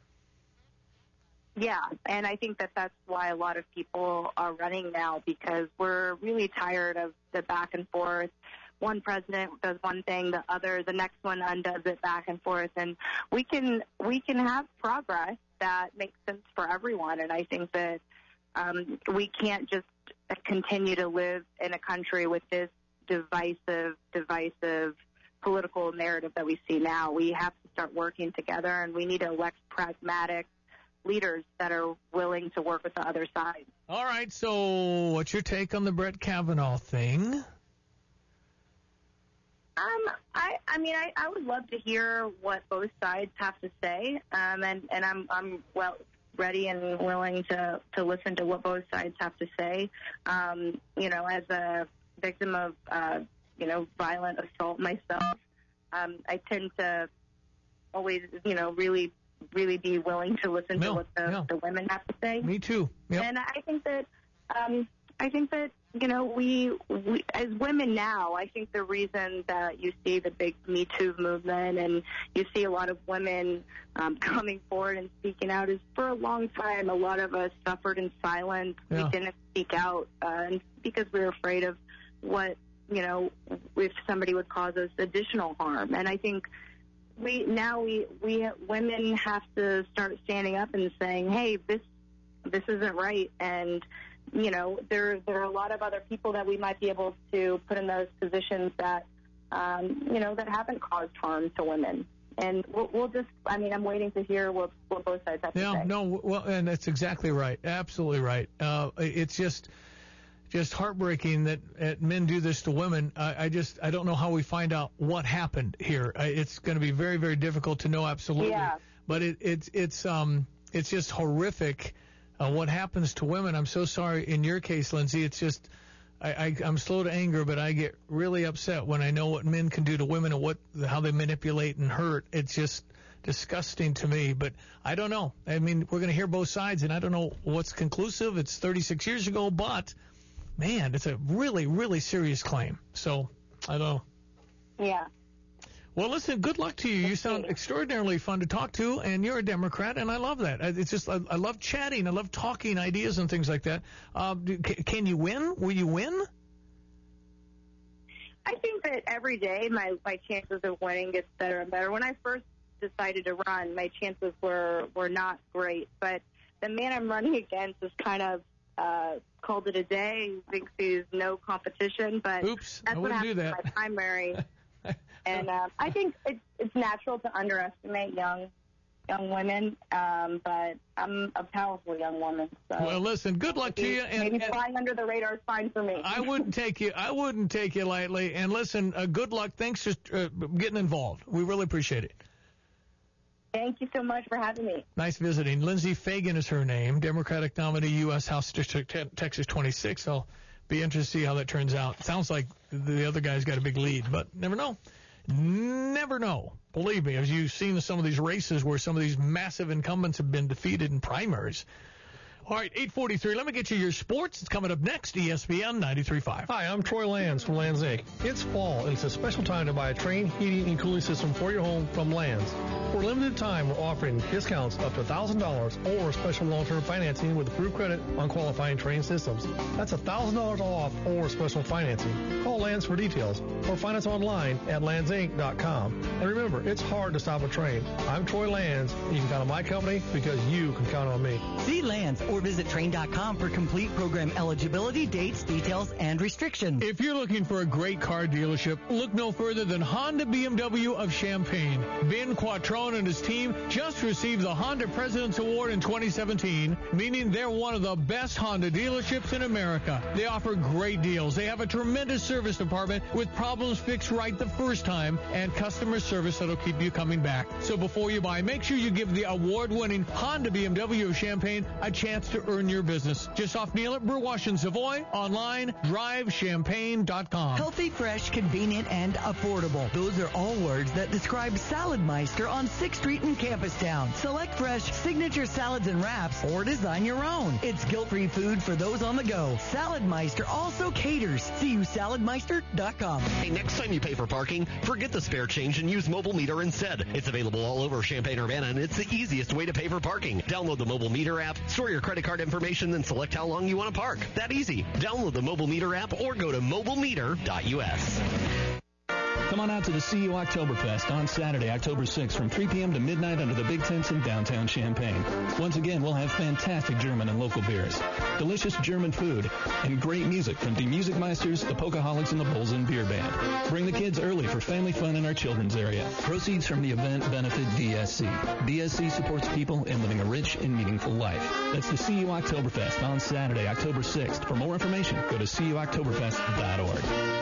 Yeah, and I think that that's why a lot of people are running now, because we're really tired of the back and forth. One president does one thing, the other, the next one undoes it, back and forth, and we can we can have progress that makes sense for everyone. And I think that um, we can't just continue to live in a country with this divisive, divisive political narrative that we see now. We have to start working together, and we need to elect pragmatic leaders that are willing to work with the other side. All right, so what's your take on the Brett Kavanaugh thing? Um, I, I mean, I, I would love to hear what both sides have to say, um, and, and I'm, I'm well ready and willing to, to listen to what both sides have to say. Um, you know, as a victim of, uh, you know, violent assault myself, um, I tend to always, you know, really, really be willing to listen no, to what the, no. the women have to say. Me too. Yep. And I think that, um, I think that, you know, we, we, as women now, I think the reason that you see the big Me Too movement and you see a lot of women um, coming forward and speaking out is, for a long time, a lot of us suffered in silence. Yeah. We didn't speak out uh, because we were afraid of what, you know, if somebody would cause us additional harm. And I think we now we, we women have to start standing up and saying, hey, this this isn't right. And you know, there there are a lot of other people that we might be able to put in those positions that, um, you know, that haven't caused harm to women. And we'll, we'll just, I mean, I'm waiting to hear what, what both sides have no, to say. No, well, and that's exactly right. Absolutely right. Uh, it's just just heartbreaking that uh, men do this to women. I, I just, I don't know how we find out what happened here. I, it's going to be very, very difficult to know absolutely. Yeah. But it, it's, it's, um, it's just horrific. Uh, what happens to women. I'm so sorry in your case, Lindsay. It's just, I, I, I'm slow to anger, but I get really upset when I know what men can do to women and what how they manipulate and hurt. It's just disgusting to me. But I don't know. I mean, we're going to hear both sides, and I don't know what's conclusive. It's thirty-six years ago, but, man, it's a really, really serious claim. So, I don't know. Yeah. Well, listen, good luck to you. You sound extraordinarily fun to talk to, and you're a Democrat, and I love that. It's just, I, I love chatting. I love talking ideas and things like that. Uh, do, can, can you win? Will you win? I think that every day my, my chances of winning gets better and better. When I first decided to run, my chances were, were not great. But the man I'm running against is kind of uh, called it a day. He thinks he's no competition, but Oops, that's I what wouldn't do happened in that. my primary. And um, I think it's, it's natural to underestimate young young women, um, but I'm a powerful young woman. So Well, listen, good luck maybe, to you. And, maybe and flying under the radar is fine for me. I wouldn't take you. I wouldn't take you lightly. And listen, uh, good luck. Thanks for uh, getting involved. We really appreciate it. Thank you so much for having me. Nice visiting. Lindsay Fagan is her name, Democratic nominee, U S House District Texas twenty-six. I'll be interested to see how that turns out. Sounds like the other guy's got a big lead, but never know. Never know. Believe me, as you've seen some of these races where some of these massive incumbents have been defeated in primaries. All right, eight forty-three. Let me get you your sports. It's coming up next, E S P N ninety-three point five. Hi, I'm Troy Lands from Lands Incorporated. It's fall, and it's a special time to buy a Trane heating and cooling system for your home from Lands. For a limited time, we're offering discounts up to one thousand dollars or special long-term financing with approved credit on qualifying Trane systems. That's one thousand dollars off or special financing. Call Lands for details or find us online at lands inc dot com. And remember, it's hard to stop a Trane. I'm Troy Lands. You can count on my company because you can count on me. See Lands or visit Trane dot com for complete program eligibility, dates, details, and restrictions. If you're looking for a great car dealership, look no further than Honda B M W of Champaign. Ben Quattrone and his team just received the Honda President's Award in twenty seventeen, meaning they're one of the best Honda dealerships in America. They offer great deals. They have a tremendous service department with problems fixed right the first time and customer service that'll keep you coming back. So before you buy, make sure you give the award-winning Honda B M W of Champaign a chance to earn your business. Just off Neal at Burwash and Savoy, online, drive champagne dot com. Healthy, fresh, convenient, and affordable. Those are all words that describe Saladmeister on sixth Street in Campustown. Select fresh, signature salads and wraps, or design your own. It's guilt-free food for those on the go. Saladmeister also caters. See you saladmeister dot com. Hey, next time you pay for parking, forget the spare change and use Mobile Meter instead. It's available all over Champaign-Urbana, and it's the easiest way to pay for parking. Download the Mobile Meter app, store your credit card information, then select how long you want to park. That easy. Download the Mobile Meter app or go to mobile meter dot u s. Come on out to the C U Oktoberfest on Saturday, October sixth from three p.m. to midnight under the big tents in downtown Champaign. Once again, we'll have fantastic German and local beers, delicious German food, and great music from the Musikmeisters, the Pokaholics, and the Bulls and Beer Band. Bring the kids early for family fun in our children's area. Proceeds from the event benefit B S C. B S C supports people in living a rich and meaningful life. That's the C U Oktoberfest on Saturday, October sixth. For more information, go to c u oktoberfest dot org.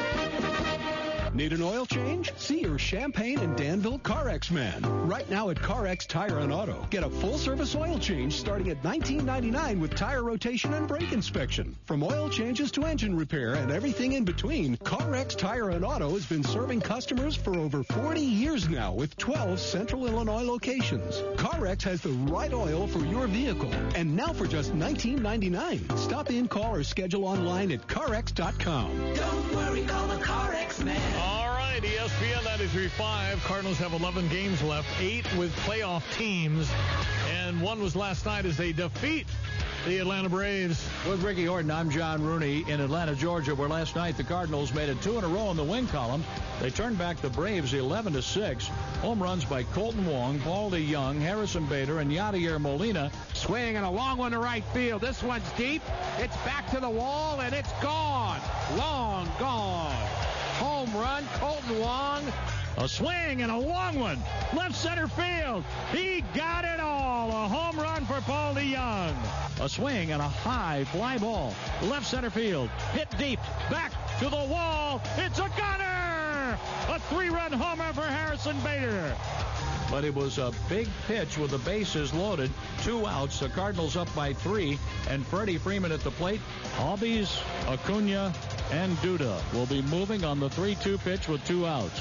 Need an oil change? See your Champaign and Danville CarX man. Right now at CarX Tire and Auto, get a full-service oil change starting at nineteen ninety-nine with tire rotation and brake inspection. From oil changes to engine repair and everything in between, CarX Tire and Auto has been serving customers for over forty years now with twelve Central Illinois locations. CarX has the right oil for your vehicle, and now for just nineteen ninety-nine. Stop in, call, or schedule online at CarX dot com. Don't worry, call the CarX man. All right, E S P N ninety-three point five. Cardinals have eleven games left, eight with playoff teams, and one was last night as they defeat the Atlanta Braves. With Ricky Horton, I'm John Rooney in Atlanta, Georgia, where last night the Cardinals made it two in a row in the win column. They turned back the Braves eleven to six. Home runs by Colton Wong, Paul DeYoung, Harrison Bader, and Yadier Molina. Swing and a long one to right field. This one's deep. It's back to the wall, and it's gone. Long gone. Home run, Colton Wong. A swing and a long one. Left center field. He got it all. A home run for Paul DeYoung. A swing and a high fly ball. Left center field. Hit deep. Back to the wall. It's a gunner. A three-run homer for Harrison Bader. But it was a big pitch with the bases loaded. Two outs. The Cardinals up by three. And Freddie Freeman at the plate. Albies, Acuna, and Duda will be moving on the three two pitch with two outs.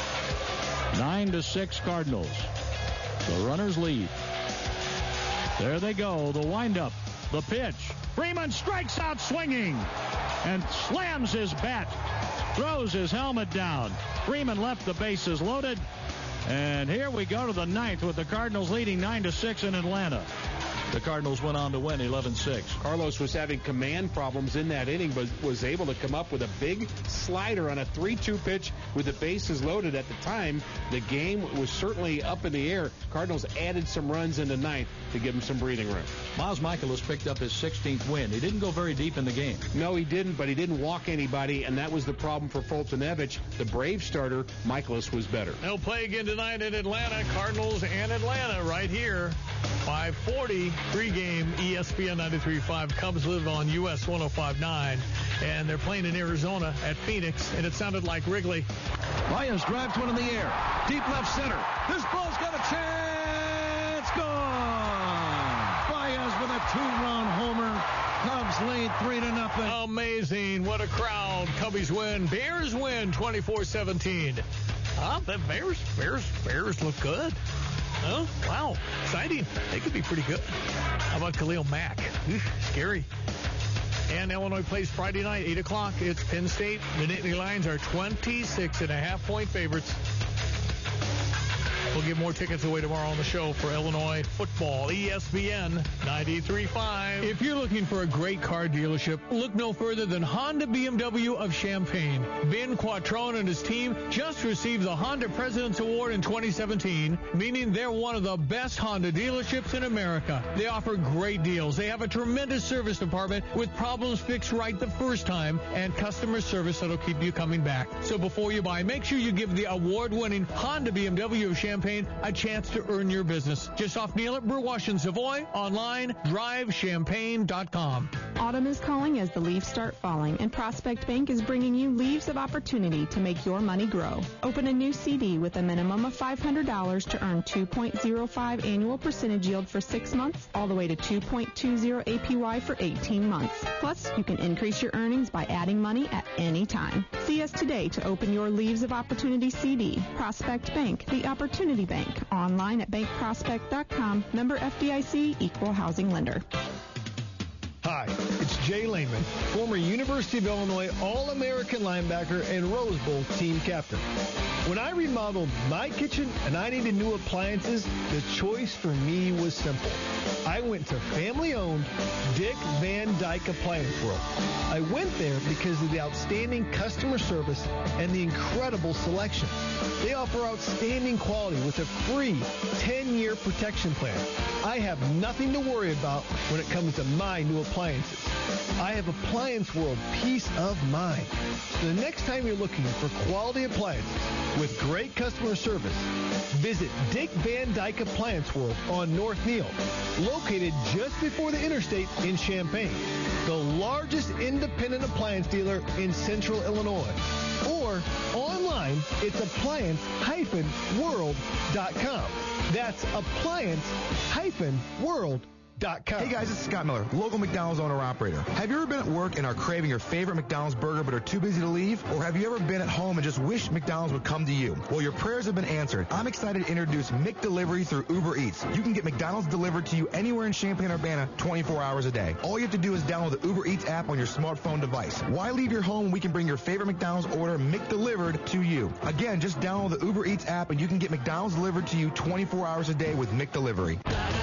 Nine to six Cardinals. The runners lead. There they go. The windup. The pitch. Freeman strikes out swinging and slams his bat. Throws his helmet down. Freeman left the bases loaded. And here we go to the ninth with the Cardinals leading nine to six in Atlanta. The Cardinals went on to win eleven six. Carlos was having command problems in that inning, but was able to come up with a big slider on a three two pitch with the bases loaded. At the time, the game was certainly up in the air. Cardinals added some runs in the ninth to give them some breathing room. Miles Michaelis picked up his sixteenth win. He didn't go very deep in the game. No, he didn't, but he didn't walk anybody, and that was the problem for Foltynewicz. The Brave starter, Michaelis, was better. They'll play again tonight in Atlanta. Cardinals and Atlanta right here. five forty pregame E S P N ninety-three point five. Cubs live on U S one oh five point nine. And they're playing in Arizona at Phoenix, and it sounded like Wrigley. Baez drives one in the air. Deep left center. This ball's got a chance. Gone. Baez with a two-run homer. Cubs lead three to nothing. Amazing. What a crowd. Cubbies win. Bears win twenty-four seventeen. Huh? The Bears, Bears, Bears look good. Oh, wow. Exciting. They could be pretty good. How about Khalil Mack? Oof, scary. And Illinois plays Friday night, eight o'clock. It's Penn State. The Nittany Lions are twenty-six and a half point favorites. We'll give more tickets away tomorrow on the show for Illinois football. E S P N ninety-three point five. If you're looking for a great car dealership, look no further than Honda B M W of Champaign. Ben Quattrone and his team just received the Honda President's Award in twenty seventeen, meaning they're one of the best Honda dealerships in America. They offer great deals. They have a tremendous service department with problems fixed right the first time and customer service that'll keep you coming back. So before you buy, make sure you give the award-winning Honda B M W of Champaign a chance to earn your business. Just off Neal at Burwash and Savoy. Online, drive champagne dot com. Autumn is calling as the leaves start falling, and Prospect Bank is bringing you leaves of opportunity to make your money grow. Open a new C D with a minimum of five hundred dollars to earn two point zero five annual percentage yield for six months, all the way to two point two zero A P Y for eighteen months. Plus, you can increase your earnings by adding money at any time. See us today to open your Leaves of Opportunity C D. Prospect Bank, the opportunity bank. Online at bank prospect dot com. Member F D I C, equal housing lender. Hi, it's Jay Lehman, former University of Illinois All-American linebacker and Rose Bowl team captain. When I remodeled my kitchen and I needed new appliances, the choice for me was simple. I went to family-owned Dick Van Dyke Appliance World. I went there because of the outstanding customer service and the incredible selection. They offer outstanding quality with a free ten-year protection plan. I have nothing to worry about when it comes to my new appliances. I have Appliance World peace of mind. So the next time you're looking for quality appliances with great customer service, visit Dick Van Dyke Appliance World on North Neal, located just before the interstate in Champaign, the largest independent appliance dealer in central Illinois. Or online, it's appliance dash world dot com. That's appliance dash world dot com. Hey guys, it's Scott Miller, local McDonald's owner-operator. Have you ever been at work and are craving your favorite McDonald's burger but are too busy to leave? Or have you ever been at home and just wish McDonald's would come to you? Well, your prayers have been answered. I'm excited to introduce McDelivery through Uber Eats. You can get McDonald's delivered to you anywhere in Champaign-Urbana twenty-four hours a day. All you have to do is download the Uber Eats app on your smartphone device. Why leave your home when we can bring your favorite McDonald's order McDelivered to you? Again, just download the Uber Eats app and you can get McDonald's delivered to you twenty-four hours a day with McDelivery.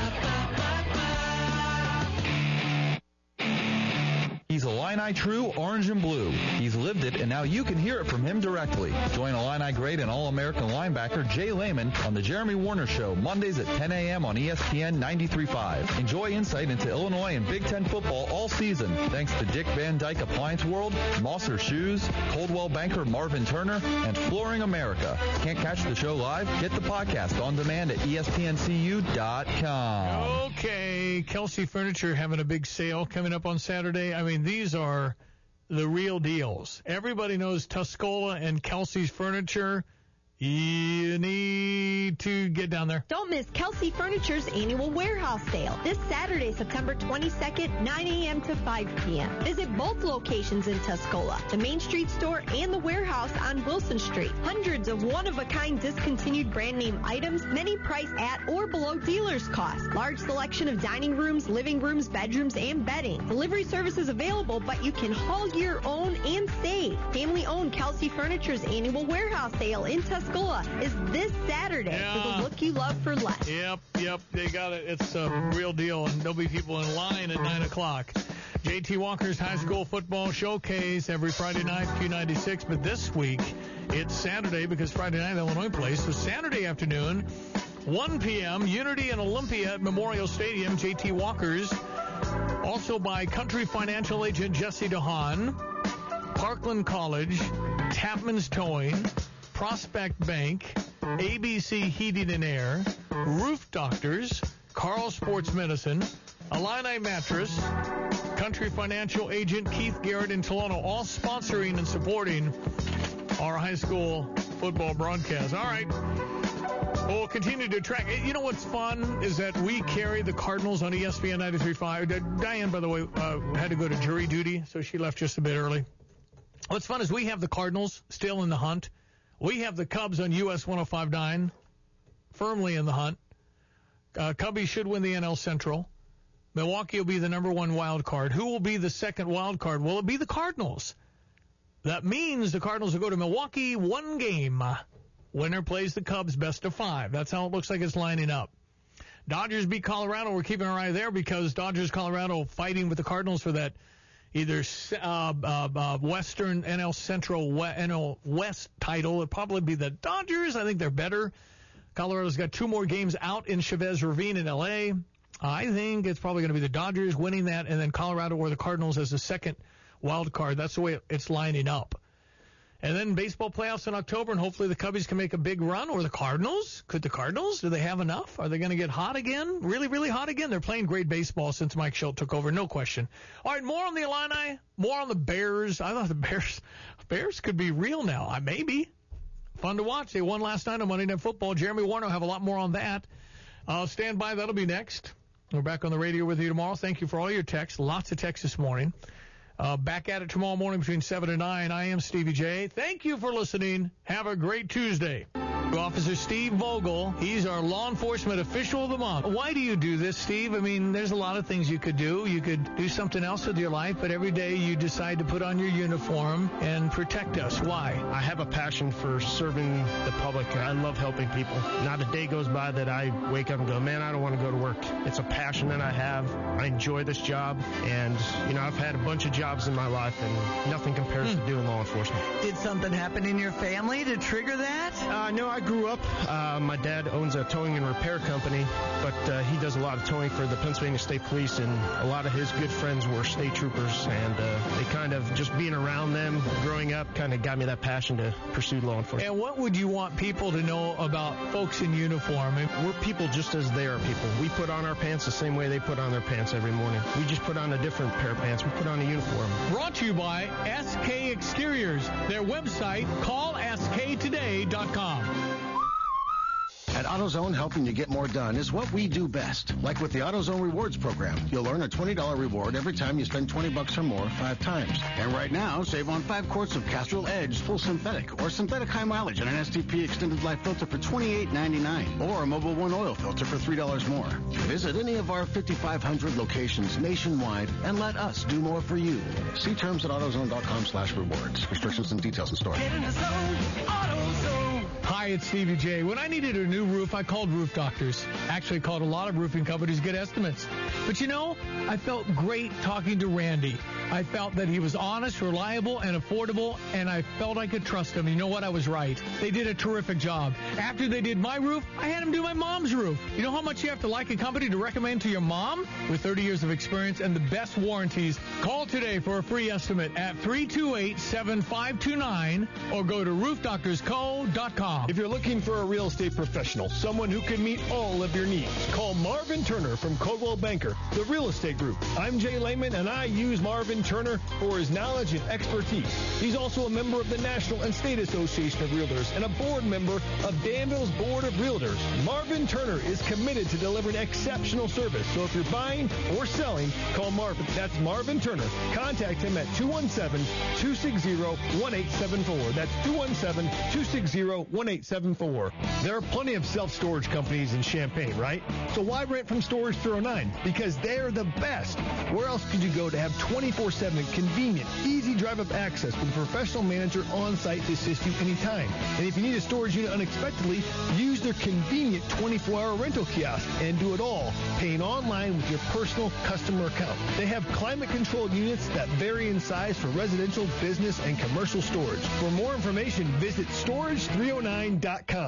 He's Illini true, orange and blue. He's lived it, and now you can hear it from him directly. Join Illini great and All-American linebacker Jay Lehman on the Jeremy Warner Show, Mondays at ten a.m. on E S P N ninety-three point five. Enjoy insight into Illinois and Big Ten football all season, thanks to Dick Van Dyke Appliance World, Mosser Shoes, Coldwell banker Marvin Turner, and Flooring America. Can't catch the show live? Get the podcast on demand at E S P N C U dot com. Okay, Kelsey Furniture having a big sale coming up on Saturday. I mean, these are the real deals. Everybody knows Tuscola and Kelsey's Furniture. You need to get down there. Don't miss Kelsey Furniture's annual warehouse sale this Saturday, September twenty-second, nine a.m. to five p.m. Visit both locations in Tuscola, the Main Street store and the warehouse on Wilson Street. Hundreds of one-of-a-kind discontinued brand name items, many priced at or below dealer's cost. Large selection of dining rooms, living rooms, bedrooms, and bedding. Delivery service is available, but you can haul your own and save. Family-owned Kelsey Furniture's annual warehouse sale in Tuscola is this Saturday Yeah. for the look you love for less. Yep, yep, they got it. It's a real deal, and there'll be people in line at nine o'clock. J T Walker's High School Football Showcase every Friday night, Q ninety-six, but this week it's Saturday because Friday night Illinois plays. So Saturday afternoon, one p.m., Unity and Olympia at Memorial Stadium, J T Walker's. Also by Country Financial Agent Jesse DeHaan, Parkland College, Tapman's Towing, Prospect Bank, A B C Heating and Air, Roof Doctors, Carl Sports Medicine, Illini Mattress, Country Financial Agent Keith Garrett in Toronto, all sponsoring and supporting our high school football broadcast. All right. We'll continue to track. You know what's fun is that we carry the Cardinals on E S P N ninety-three point five. Diane, by the way, uh, had to go to jury duty, so she left just a bit early. What's fun is we have the Cardinals still in the hunt. We have the Cubs on U S one oh five point nine, firmly in the hunt. Uh, Cubbies should win the N L Central. Milwaukee will be the number one wild card. Who will be the second wild card? Will it be the Cardinals? That means the Cardinals will go to Milwaukee one game. Winner plays the Cubs best of five. That's how it looks like it's lining up. Dodgers beat Colorado. We're keeping our eye there because Dodgers, Colorado fighting with the Cardinals for that either uh, uh, uh, Western N L Central N L West title. It'll probably be the Dodgers. I think they're better. Colorado's got two more games out in Chavez Ravine in L A. I think it's probably going to be the Dodgers winning that, and then Colorado or the Cardinals as the second wild card. That's the way it's lining up. And then baseball playoffs in October, and hopefully the Cubbies can make a big run, or the Cardinals. Could the Cardinals? Do they have enough? Are they going to get hot again? Really, really hot again? They're playing great baseball since Mike Schilt took over, no question. All right, more on the Illini, more on the Bears. I thought the Bears Bears could be real now. I Maybe. Fun to watch. They won last night on Monday Night Football. Jeremy Warner will have a lot more on that. Uh, stand by. That'll be next. We're back on the radio with you tomorrow. Thank you for all your texts. Lots of texts this morning. Uh, back at it tomorrow morning between seven and nine. I am Stevie J. Thank you for listening. Have a great Tuesday. Officer Steve Vogel, he's our law enforcement official of the month. Why do you do this, Steve? I mean, there's a lot of things you could do. You could do something else with your life, but every day you decide to put on your uniform and protect us. Why? I have a passion for serving the public. I love helping people. Not a day goes by that I wake up and go, man, I don't want to go to work. It's a passion that I have. I enjoy this job, and, you know, I've had a bunch of jobs in my life, and nothing compares hmm. to doing law enforcement. Did something happen in your family to trigger that? Uh, no, I grew up. Uh, my dad owns a towing and repair company, but uh, he does a lot of towing for the Pennsylvania State Police, and a lot of his good friends were state troopers, and uh, they kind of, just being around them, growing up, kind of got me that passion to pursue law enforcement. And what would you want people to know about folks in uniform? We're people just as they are people. We put on our pants the same way they put on their pants every morning. We just put on a different pair of pants. We put on a uniform. Brought to you by S K Exteriors. Their website, call S K today dot com. At AutoZone, helping you get more done is what we do best. Like with the AutoZone Rewards program, you'll earn a twenty dollars reward every time you spend twenty bucks or more five times. And right now, save on five quarts of Castrol Edge full synthetic or synthetic high mileage and an S T P extended life filter for twenty-eight ninety-nine or a Mobil One oil filter for three dollars more. Visit any of our fifty-five hundred locations nationwide and let us do more for you. See terms at AutoZone.com slash rewards. Restrictions and details in store. Get in the zone, AutoZone. Hi, it's Stevie J. When I needed a new roof, I called Roof Doctors. Actually called a lot of roofing companies to get estimates. But you know, I felt great talking to Randy. I felt that he was honest, reliable, and affordable, and I felt I could trust him. You know what? I was right. They did a terrific job. After they did my roof, I had them do my mom's roof. You know how much you have to like a company to recommend to your mom? With thirty years of experience and the best warranties, call today for a free estimate at three two eight, seven five two nine or go to roof doctors co dot com. If you're looking for a real estate professional, someone who can meet all of your needs, call Marvin Turner from Coldwell Banker, the real estate group. I'm Jay Lehman, and I use Marvin Turner for his knowledge and expertise. He's also a member of the National and State Association of Realtors and a board member of Danville's Board of Realtors. Marvin Turner is committed to delivering exceptional service. So if you're buying or selling, call Marvin. That's Marvin Turner. Contact him at two one seven, two six zero, one eight seven four. That's two one seven, two six zero, one eight seven four. There are plenty of self-storage companies in Champaign, right? So why rent from Storage three oh nine? Because they're the best. Where else could you go to have twenty-four seven convenient, easy drive-up access with a professional manager on-site to assist you anytime? And if you need a storage unit unexpectedly, use their convenient twenty-four hour rental kiosk and do it all, paying online with your personal customer account. They have climate-controlled units that vary in size for residential, business, and commercial storage. For more information, visit storage three oh nine dot com.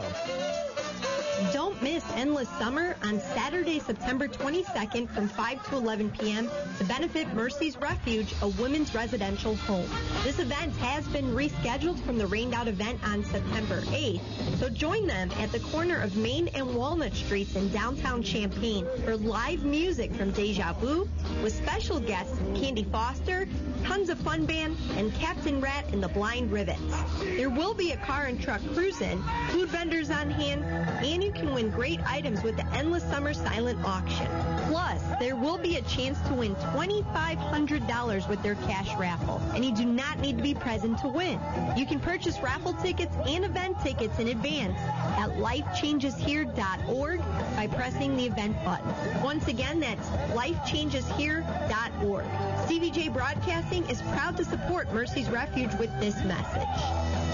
Don't miss Endless Summer on Saturday, September twenty-second from five to eleven p.m. to benefit Mercy's Refuge, a women's residential home. This event has been rescheduled from the rained out event on September eighth, so join them at the corner of Main and Walnut Streets in downtown Champaign for live music from Deja Vu with special guests Candy Foster, Tons of Fun Band, and Captain Rat and the Blind Rivets. There will be a car and truck cruise-in, food vendors on hand, annual you can win great items with the Endless Summer Silent Auction. Plus, there will be a chance to win twenty-five hundred dollars with their cash raffle, and you do not need to be present to win. You can purchase raffle tickets and event tickets in advance at life changes here dot org by pressing the event button. Once again, that's life changes here dot org. C V J Broadcasting is proud to support Mercy's Refuge with this message.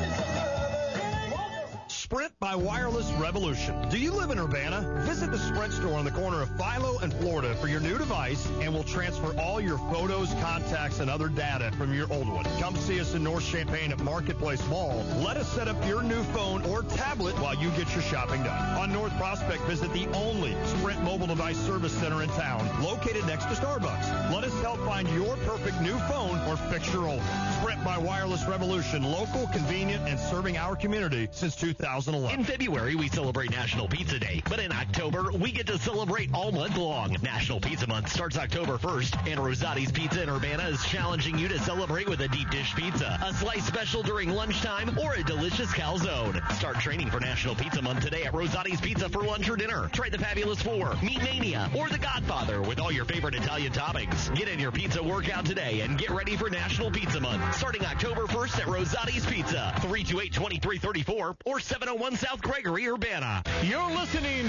Sprint by Wireless Revolution. Do you live in Urbana? Visit the Sprint store on the corner of Philo and Florida for your new device, and we'll transfer all your photos, contacts, and other data from your old one. Come see us in North Champaign at Marketplace Mall. Let us set up your new phone or tablet while you get your shopping done. On North Prospect, visit the only Sprint mobile device service center in town, located next to Starbucks. Let us help find your perfect new phone or fix your old. Sprint by Wireless Revolution, local, convenient, and serving our community since two thousand eleven. In February, we celebrate National Pizza Day, but in October, we get to celebrate all month long. National Pizza Month starts October first, and Rosati's Pizza in Urbana is challenging you to celebrate with a deep dish pizza, a slice special during lunchtime, or a delicious calzone. Start training for National Pizza Month today at Rosati's Pizza for lunch or dinner. Try the Fabulous Four, Meat Mania, or the Godfather with all your favorite Italian toppings. Get in your pizza workout today and get ready for National Pizza Month, starting October first at Rosati's Pizza, three two eight, two three three four or seven oh one South Gregory, Urbana. You're listening